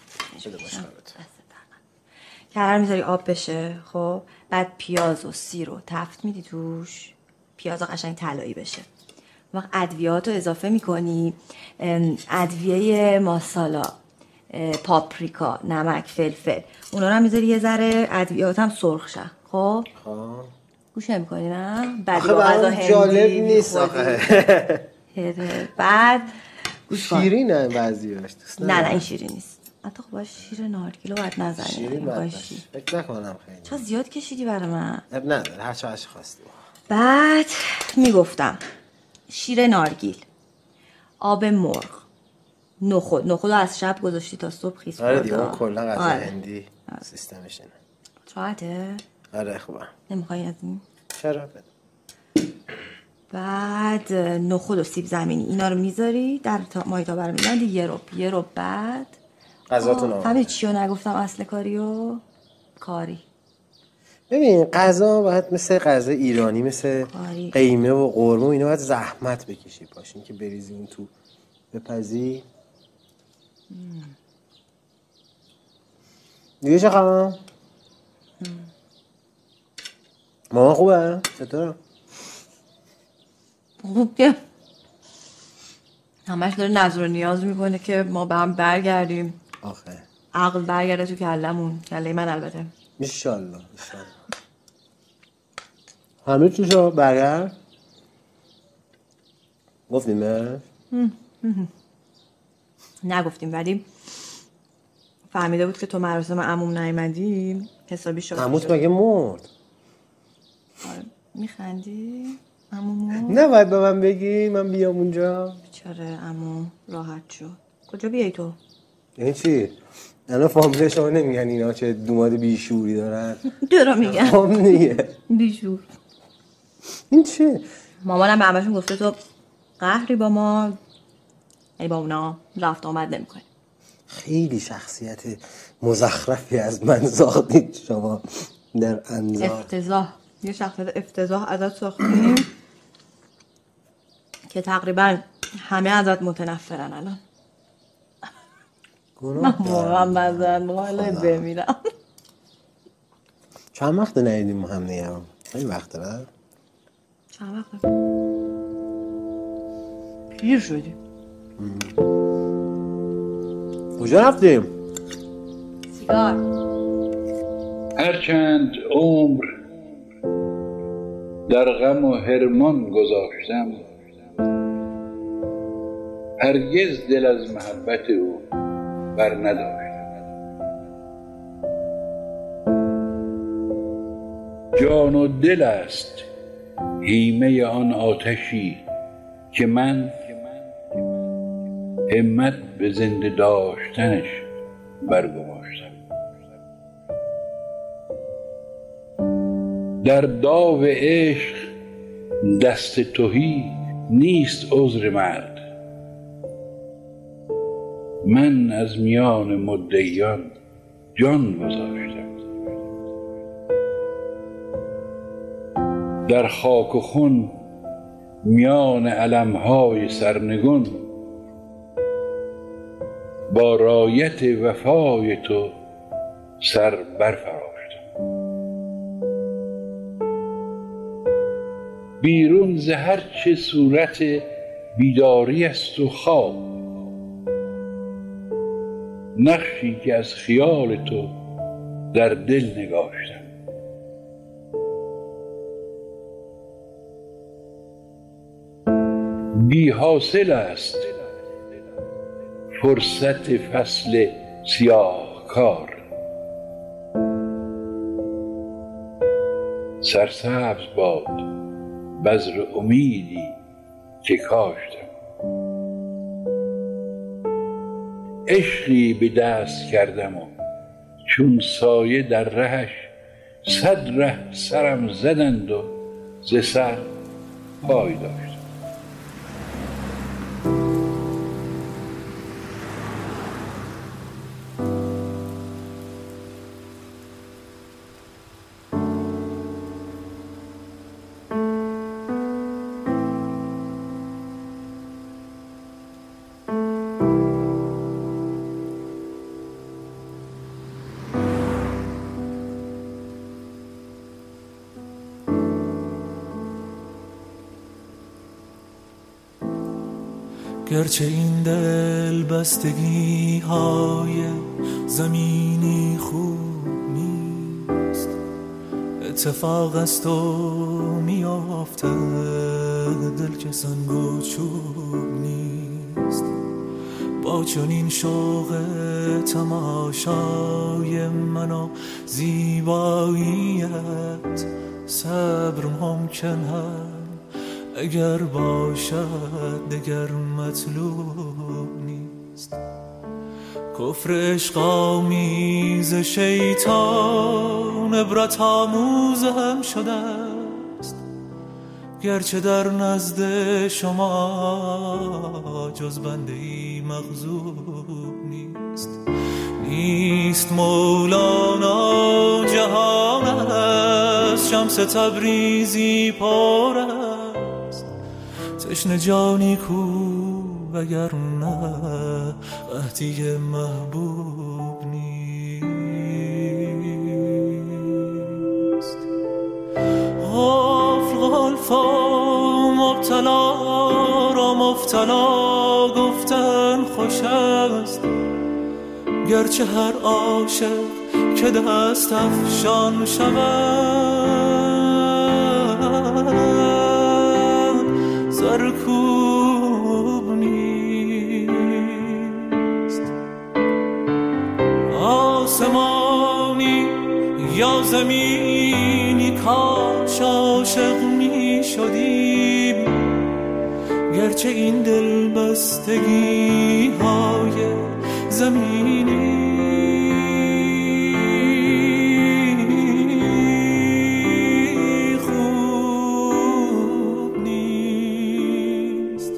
کره رو میذاری آب بشه. خب بعد پیاز و سیر رو تفت میدی توش، پیاز قشنگ طلایی بشه. وقت ادویهات رو اضافه میکنی، ادویه ماسالا، پاپریکا، نمک، فلفل، اونا رو هم میذاری یه ذره ادویهات هم سرخ شه. خب گوش نمیکنی نه؟ بعد با غذا هندی جالب نیست آخه. بعد شیرینه بعضیاش. نه نه این شیرین نیست. حتی خب باید شیر نارگیل رو باید نزنی. شیرین باید فکر نکنم خیلی. چرا زیاد کشیدی برای من؟ اب نداره هر چه هرچی خواستی. بعد میگفتم شیر نارگیل، آب مرغ، نخود. نخود رو از شب گذاشتی تا صبح خیس کرد. آره دیگه کلا غذا هندی سیستمش اینه. راحته؟ آره خوبه. نمیخوای از این؟ چرا بده. بعد نخود و سیب زمینی اینا رو میذاری در تا مایتا برام میدن یه رو یه رو بعد غذاتون آماده. فهمیدی چیو نگفتم اصل کاریو؟ کاری. ببین غذا باید مثل غذا ایرانی مثل کاری. قیمه و قرمه و اینا باید زحمت بکشی پاش، این که بریزی اون تو بپزی. دیگه چه خواهم؟ مامان خوبه؟ چطور؟ خوب که همش داره نظر و نیاز میکنه که ما به هم برگردیم. آخه عقل برگرده تو کلمون، کله من البته. انشالله انشالله همه چیشو برگرد. گفتیم نه؟ نگفتیم ولی فهمیده بود که تو مراسم عموم نیومدی حسابی شد. عموت مگه مرد؟ آره میخندی؟ عمو مرد؟ نباید به من بگی من بیام اونجا. بیچاره عمو راحت شد. کجا بیای تو؟ این چی؟ الان فامیل شما نمیگن اینا چه دوماد بیشوری دارن؟ چرا میگن؟ خب دیگه بیشور. این چه؟ مامانم به همشون گفته تو قهری با ما، یعنی با اونا رفت آمد نمیکنی. خیلی شخصیت مزخرفی از من ساختید شما در انظار. افتضاح. یه شخصیت افتضاح ازت ساختیم که تقریبا همه ازت متنفرن الان. من واقعا بزن حالا بمیرم. چند وقت ندیدیم ما هم نگرم؟ خیلی وقت داره؟ چند وقت؟ پیر شدیم. کجا رفتیم؟ سیگار. هرچند عمر در غم و حرمان گذاشتم، هرگز دل از محبت او بر نداشتم. جان و دل است هیمه آن آتشی که من همت به زنده داشتنش برگماشتم. در داو عشق دست تهی نیست عذر مرد. من از میان مدعیان جان گذاشتم. در خاک و خون میان علمهای سرنگون با رایت وفای تو سر برفراشتم. بیرون ز هر چه صورت بیداری است و خواب، نقشی که از خیال تو در دل نگاشتم. بی حاصل است فرصت فصل سیاه کار، سرسبز باد بذر امیدی که کاشتم. عشقی به دست کردم و چون سایه در رهش صد ره سرم زدند و ز سر پای داشتم. گرچه این دل بستگی های زمینی خوب نیست، اتفاق است و میافته دل که سنگ و چوب نیست. با چنین شوق تماشای من و زیباییت صبر ممکن هم اگر باشد دگر مطلوب نیست. کفر عشق آمیز شیطان عبرت آموز هم شده است، گرچه در نزد شما جز بنده ای مغضوب نیست. نیست مولانا جهان است، شمس تبریزی پر است، تشنه جانی کو وگر نه قحطی محبوب نیست. غافل غلفا مبتلا را مبتلا گفتن خوش است، گرچه هر عاشق که دست افشان شود زرکوب نیست. آسمانی یا زمینی کاش عاشق می شدیم، گرچه این دل بستگی های زمینی خوب نیست.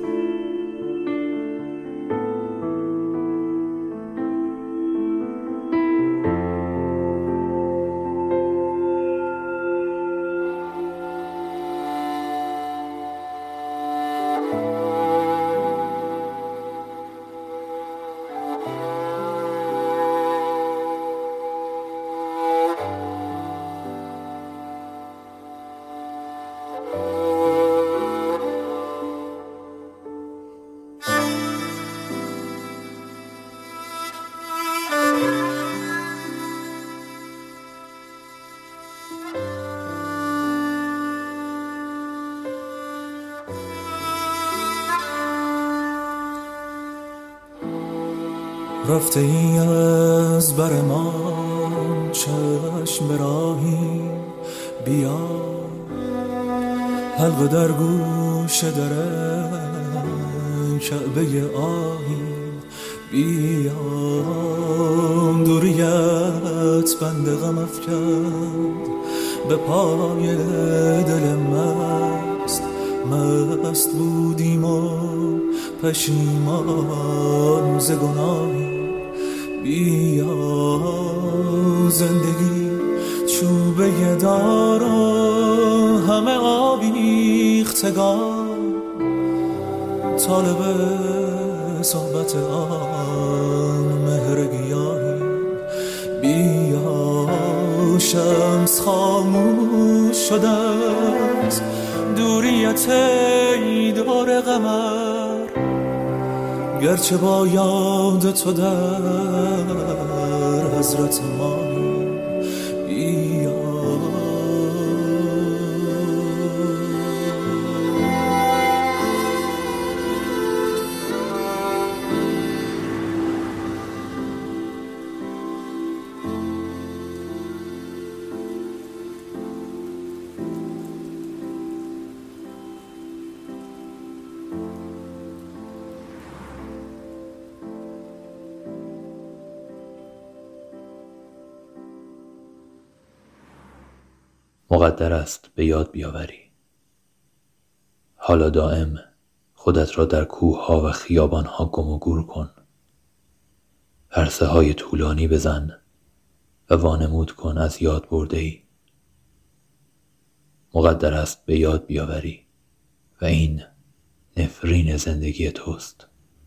رفته ای از بر ما چشم براهی، بیا حلقه در گوش در کعبه آهی، بیا دوریت بند غم افکند به پای دل مست. مست بودیم و پشیمان ز گناهی، بیا زندگی چوبه دارا همه آویختگان، طالب صحبت آن مهر گیاهی. بیا شمس خاموش شده است دوریت ای دور قمر، گرچه با یاد تو در حضرت ماهی. بیا مقدر است به یاد بیاوری. حالا دائم خودت را در کوه‌ها و خیابان‌ها گم و گور کن. پرسه های طولانی بزن و وانمود کن از یاد برده‌ای. مقدر است به یاد بیاوری و این نفرین زندگی توست.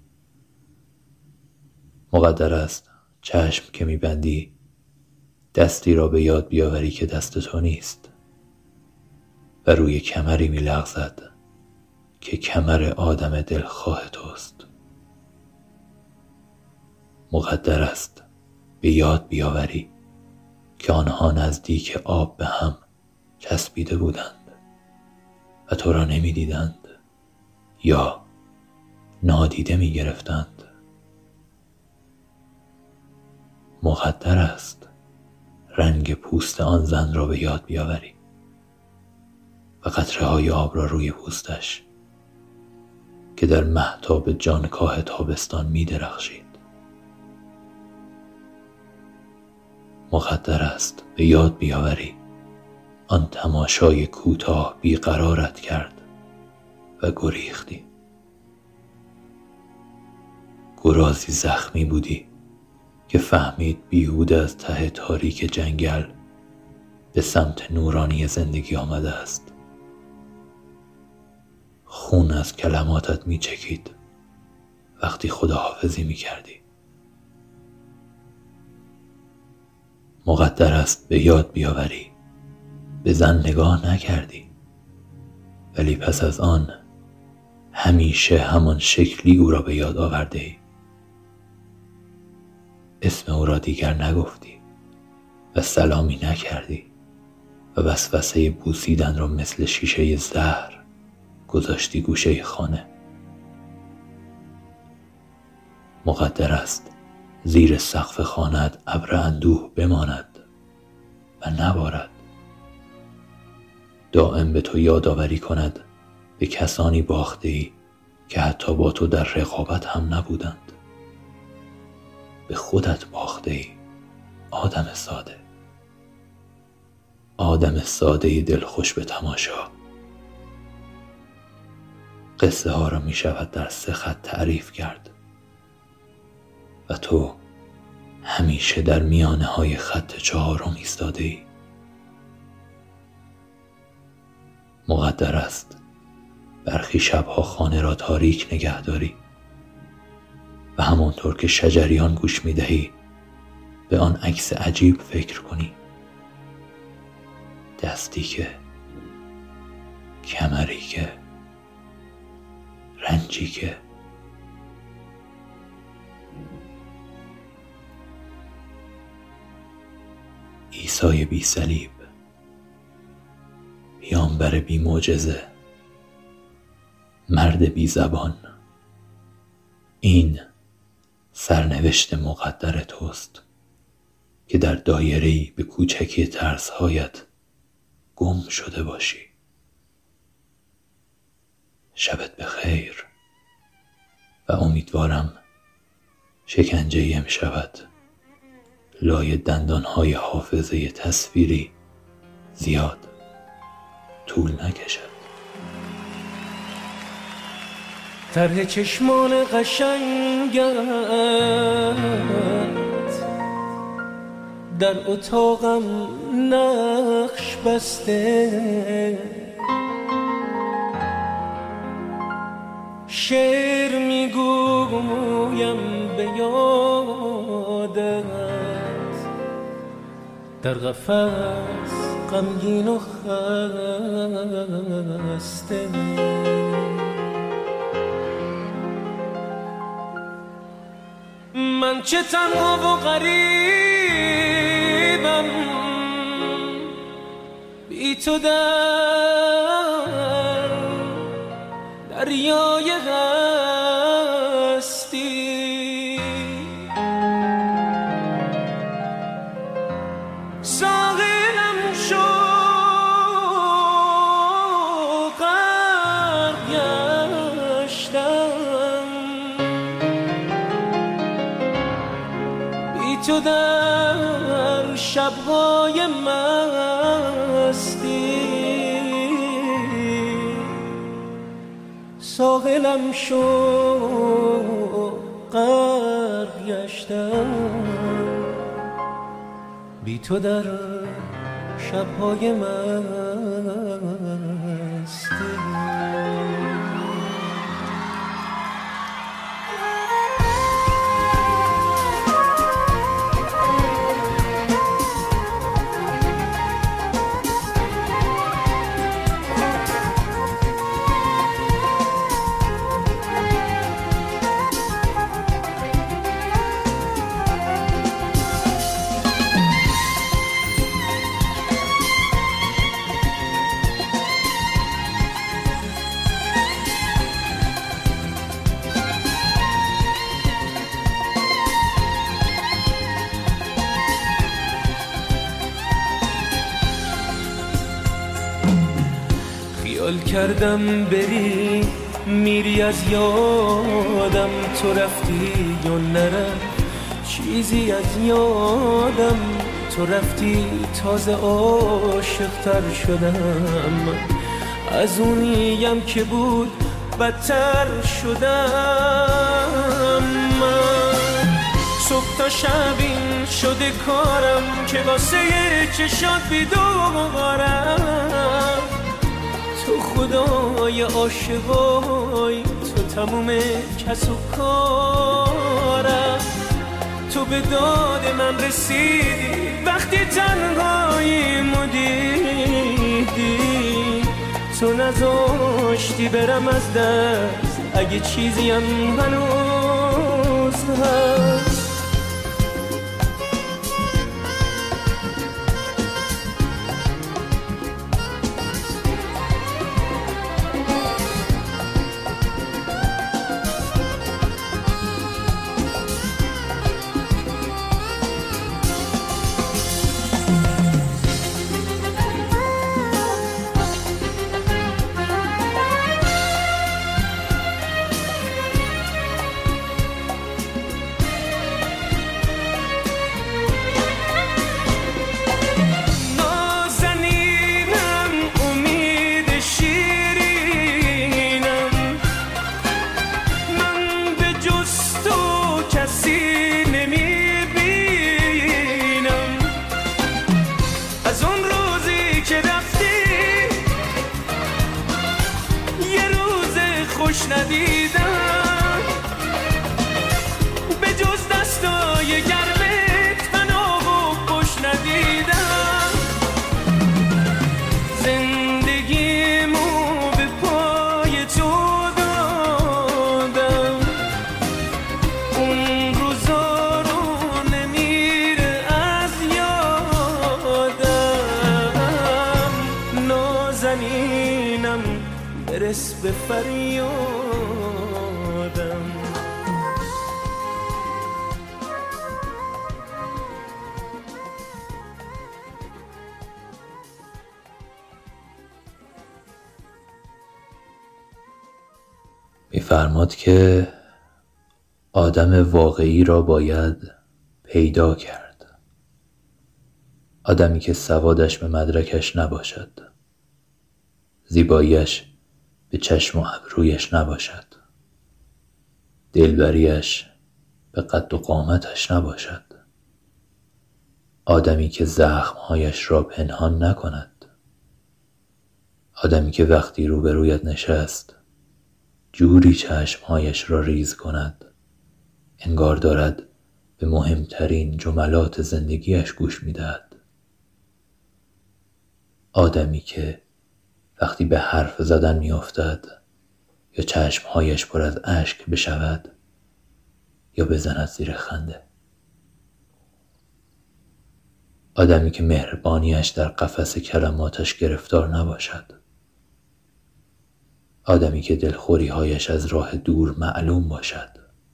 مقدر است چشم که می‌بندی دستی را به یاد بیاوری که دست تو نیست و روی کمری می‌لغزد که کمر آدم دلخواه توست. مقدر است به یاد بیاوری که آنها نزدیک آب به هم چسبیده بودند و تو را نمی دیدند یا نادیده می گرفتند. مقدر است رنگ پوست آن زن را به یاد بیاوری و قطره های آب را روی پوستش که در مهتاب جانکاه تابستان می درخشید. مقدر است به یاد بیاوری آن تماشای کوتاه بیقرارت کرد و گریختی. گرازی زخمی بودی که فهمید بیهوده از ته تاریک جنگل به سمت نورانی زندگی آمده است. خون از کلماتت می چکید وقتی خداحافظی می کردی. مقدر است به یاد بیاوری به زن نگاه نکردی ولی پس از آن همیشه همان شکلی او را به یاد آورده ای. اسم او را دیگر نگفتی و سلامی نکردی و وسوسه بوسیدن را مثل شیشه زهر گذاشتی گوشه خانه. مقدر است زیر سقف خانه‌ات ابر اندوه بماند و نبارد. دائم به تو یادآوری کند به کسانی باخته‌ای که حتی با تو در رقابت هم نبودند. به خودت باخته‌ای آدم ساده، آدم ساده دلخوش به تماشا. قصه ها را می شود در سه خط تعریف کرد و تو همیشه در میانه های خط چهارم ایستاده ای. مقدر است برخی شبها خانه را تاریک نگه داری و همانطور که شجریان گوش می دهی به آن عکس عجیب فکر کنی. دستی که، کمری که، رنجی که. عیسی بی صلیب، پیامبر بی معجزه، مرد بی زبان، این سرنوشت مقدر توست که در دایره‌ای به کوچکی ترس‌هایت گم شده باشی. شبت بخیر و امیدوارم شکنجه امشبت لای دندانهای حافظه تصویری زیاد طول نکشد. طرح چشمان قشنگت در اتاقم نقش بسته، شعر میگویم به یادت در قفس غمگین و خسته. من چه تنها و غریبم بی تو در دریای هستی. ساحلم شو غرق گشتم بی تو در شبهای مستی. ساحلم شو غرق گشتم بی تو در شبهای مستی. خیال کردم بری میری از یادم، تو رفتی یا نرفت چیزی از یادم، تو رفتی تازه عاشق‌تر شدم، از اونیم که بود بدتر شدم. من صبح تا شب این شده کارم که واسه چشات بیدارم، تو خدای عاشقای، تو تموم کس و کارم، تو به داد من رسیدی وقتی تنهاییمو دیدی، تو نذاشتی برم از دست اگه چیزیم هنوز هست. ندیدم به جز دستای گرمت فنا و خوش ندیدم، زندگیمو به پای تو دادم، اون روزا رو نمیره از یادم، نازنینم برس به فریادم. می‌فرماد که آدم واقعی را باید پیدا کرد، آدمی که سوادش به مدرکش نباشد، زیباییش به چشم و ابرویش نباشد، دلبریش به قد و قامتش نباشد، آدمی که زخمهایش را پنهان نکند، آدمی که وقتی روبرویت نشست جوری چشمهایش را ریز کند انگار دارد به مهمترین جملات زندگیش گوش میدهد، آدمی که وقتی به حرف زدن میافتد یا چشمهایش پر از اشک بشود یا بزند زیر خنده، آدمی که مهربانیش در قفس کلماتش گرفتار نباشد، آدمی که دلخوری‌هایش از راه دور معلوم باشد،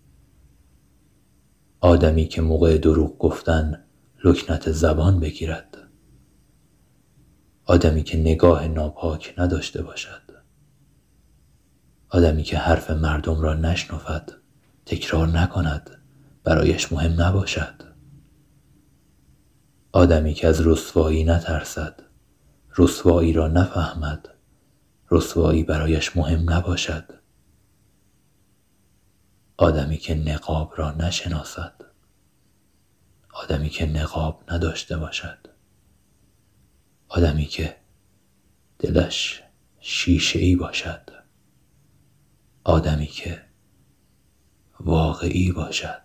آدمی که موقع دروغ گفتن لکنت زبان بگیرد، آدمی که نگاه ناپاک نداشته باشد، آدمی که حرف مردم را نشنود، تکرار نکند، برایش مهم نباشد، آدمی که از رسوایی نترسد، رسوایی را نفهمد، رسوایی برایش مهم نباشد، آدمی که نقاب را نشناسد، آدمی که نقاب نداشته باشد، آدمی که دلش شیشه‌ای باشد، آدمی که واقعی باشد.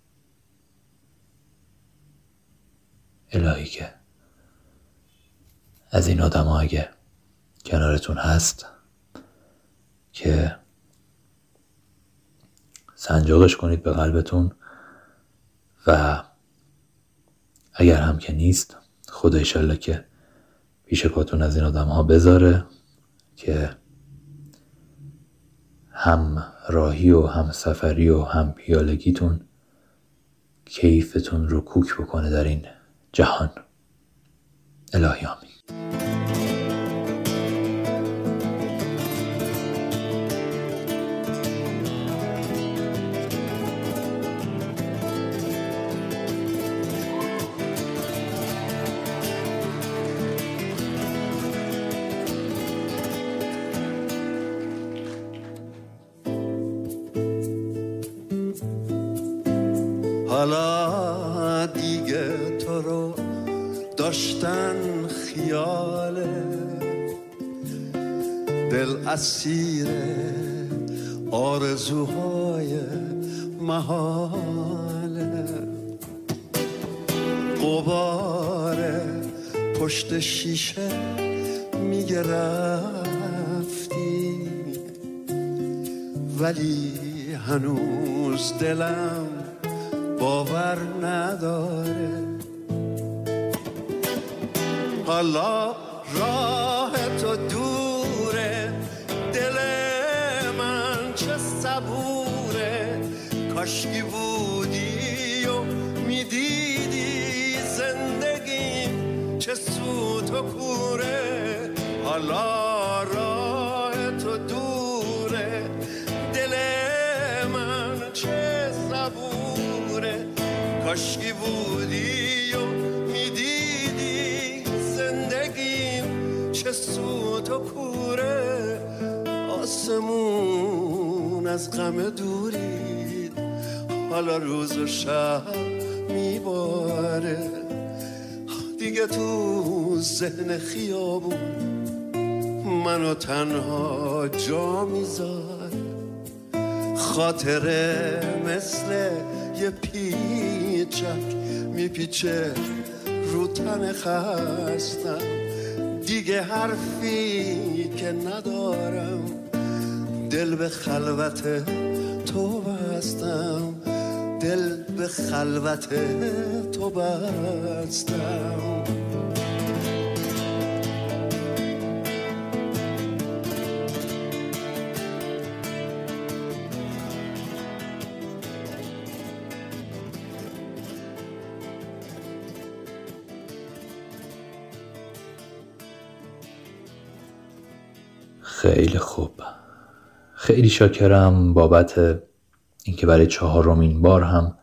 الهی که از این آدم ها اگه کنارتون هست که سنجاقش کنید به قلبتون و اگر هم که نیست خدا ایشالله که پیش پاتون از این آدم ها بذاره که هم راهی و هم سفری و هم پیالگیتون کیفتون رو کوک بکنه در این جهان. الهی آمین. حالا دیگه تو رو داشتن خیاله، دل اسیر آرزوهای محاله، غبار پشت شیشه میگه رفتی، ولی هنوز دلم باور نداره. حالا راه تو دوره، دل من چه صبوره، کاشکی بودی و میدیدی زندگیم چه سوت و کوره. حالا راه تو دوره، دل من چه صبوره، کاشکی بودی و میدیدی زندگیم چه سوت و کوره. آسمون از غم دورید، حالا روز و شب میباره، دیگه تو ذهن خیابون منو تنها جا میذاره. خاطره مثل یه پیچک میپیچه رو تن خستم، دیگه حرفی که ندارم، دل به خلوت تو بستم، دل به خلوت تو بستم. خیلی خوب، خیلی شاکرم بابت اینکه برای چهارمین بار هم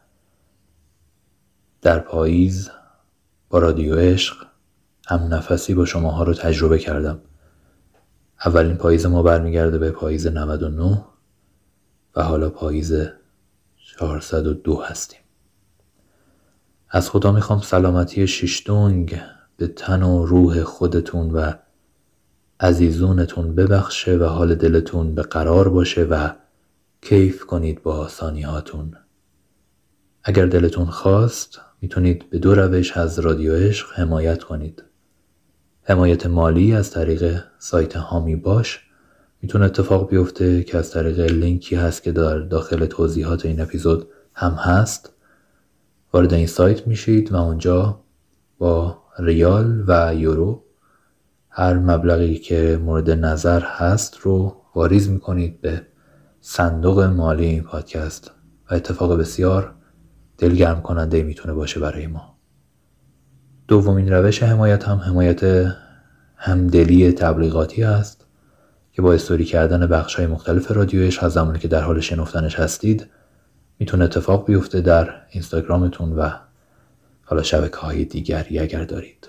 در پاییز با رادیو عشق هم نفسی با شماها رو تجربه کردم. اولین پاییز ما برمیگرده به پاییز نود و نه و حالا پاییز چهارصد و دو هستیم. از خدا میخوام سلامتی شیشتونگ به تن و روح خودتون و عزیزونتون ببخشه و حال دلتون به قرار باشه و کیف کنید با ثانیهاتون. اگر دلتون خواست میتونید به دو روش از رادیو عشق حمایت کنید. حمایت مالی از طریق سایت هامی باش میتونه اتفاق بیفته که از طریق لینکی هست که در داخل توضیحات این اپیزود هم هست. وارد این سایت میشید و اونجا با ریال و یورو هر مبلغی که مورد نظر هست رو واریز میکنید به صندوق مالی این پادکست و اتفاق بسیار دلگرم کننده میتونه باشه برای ما. دومین روش حمایت هم حمایت همدلی تبلیغاتی است که با استوری کردن بخش‌های مختلف رادیویش از زمانی که در حال شنفتنش هستید میتونه اتفاق بیفته در اینستاگرامتون و حالا شبکه‌های دیگری اگر دارید.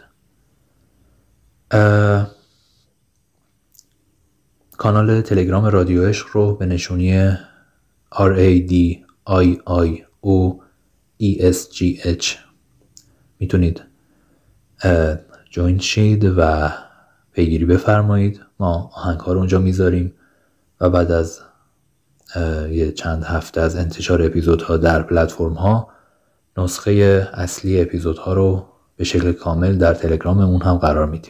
کانال تلگرام رادیو عشق رو به نشونی آر ای دی آی آی او ای اس جی اچ میتونید جوین شید و پیگیری بفرمایید. ما آهنگ ها رو اونجا میذاریم و بعد از یه چند هفته از انتشار اپیزودها در پلتفرم ها نسخه اصلی اپیزودها رو به شکل کامل در تلگراممون هم قرار میدیم.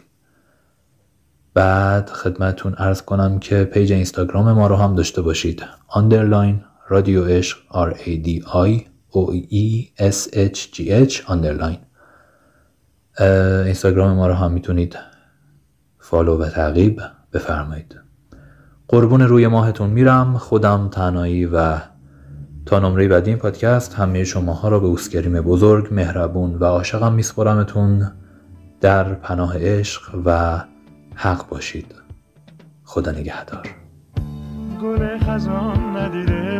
بعد خدمتتون عرض کنم که پیج اینستاگرام ما رو هم داشته باشید. آندرلاین رادیو عشق آر ای دی آی او ای اس اچ جی اچ آندرلاین. اینستاگرام ما رو هم میتونید فالو و تعقیب بفرمایید. قربون روی ماهتون میرم. خودم تنهایی و تا نمره بعدی این پادکست همه شماها را به اوسکریم بزرگ، مهربون و عاشقم میسپارمتون. در پناه عشق و حق باشید. خدا نگهدار. گل خزان ندیده،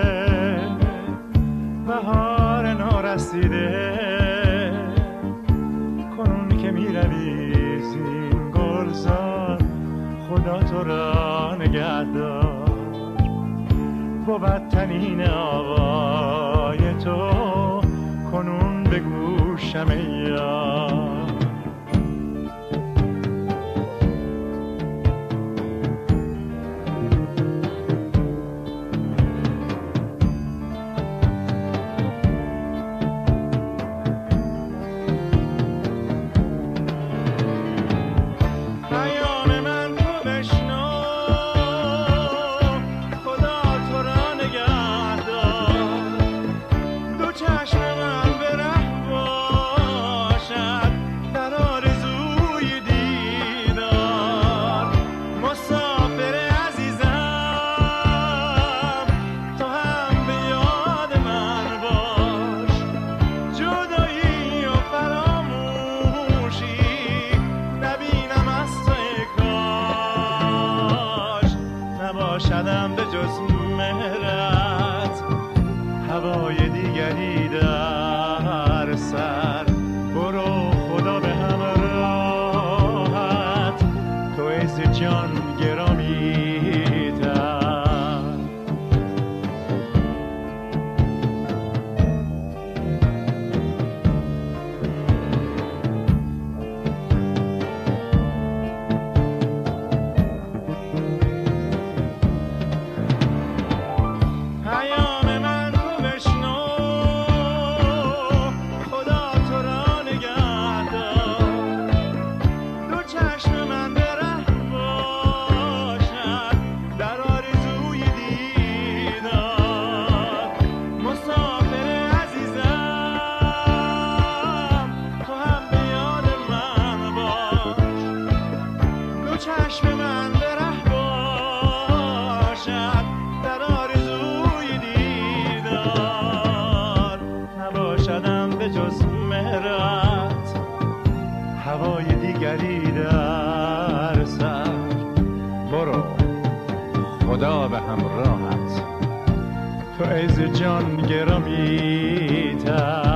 بهار نارسیده، کنون که می روی زین گلزار، خدا تو را نگهدار. بود تنین آوای تو باشم ای یار. نباشدم به جز مهرت هوای دیگری در سر. برو خدا به همراهت تو عز جان گرامی تر. چشم من به ره باشد در آرزوی دیدار. نباشدم به جز مهرت هوای دیگری در سر. برو خدا به همراهت تو عز جان گرامی تر.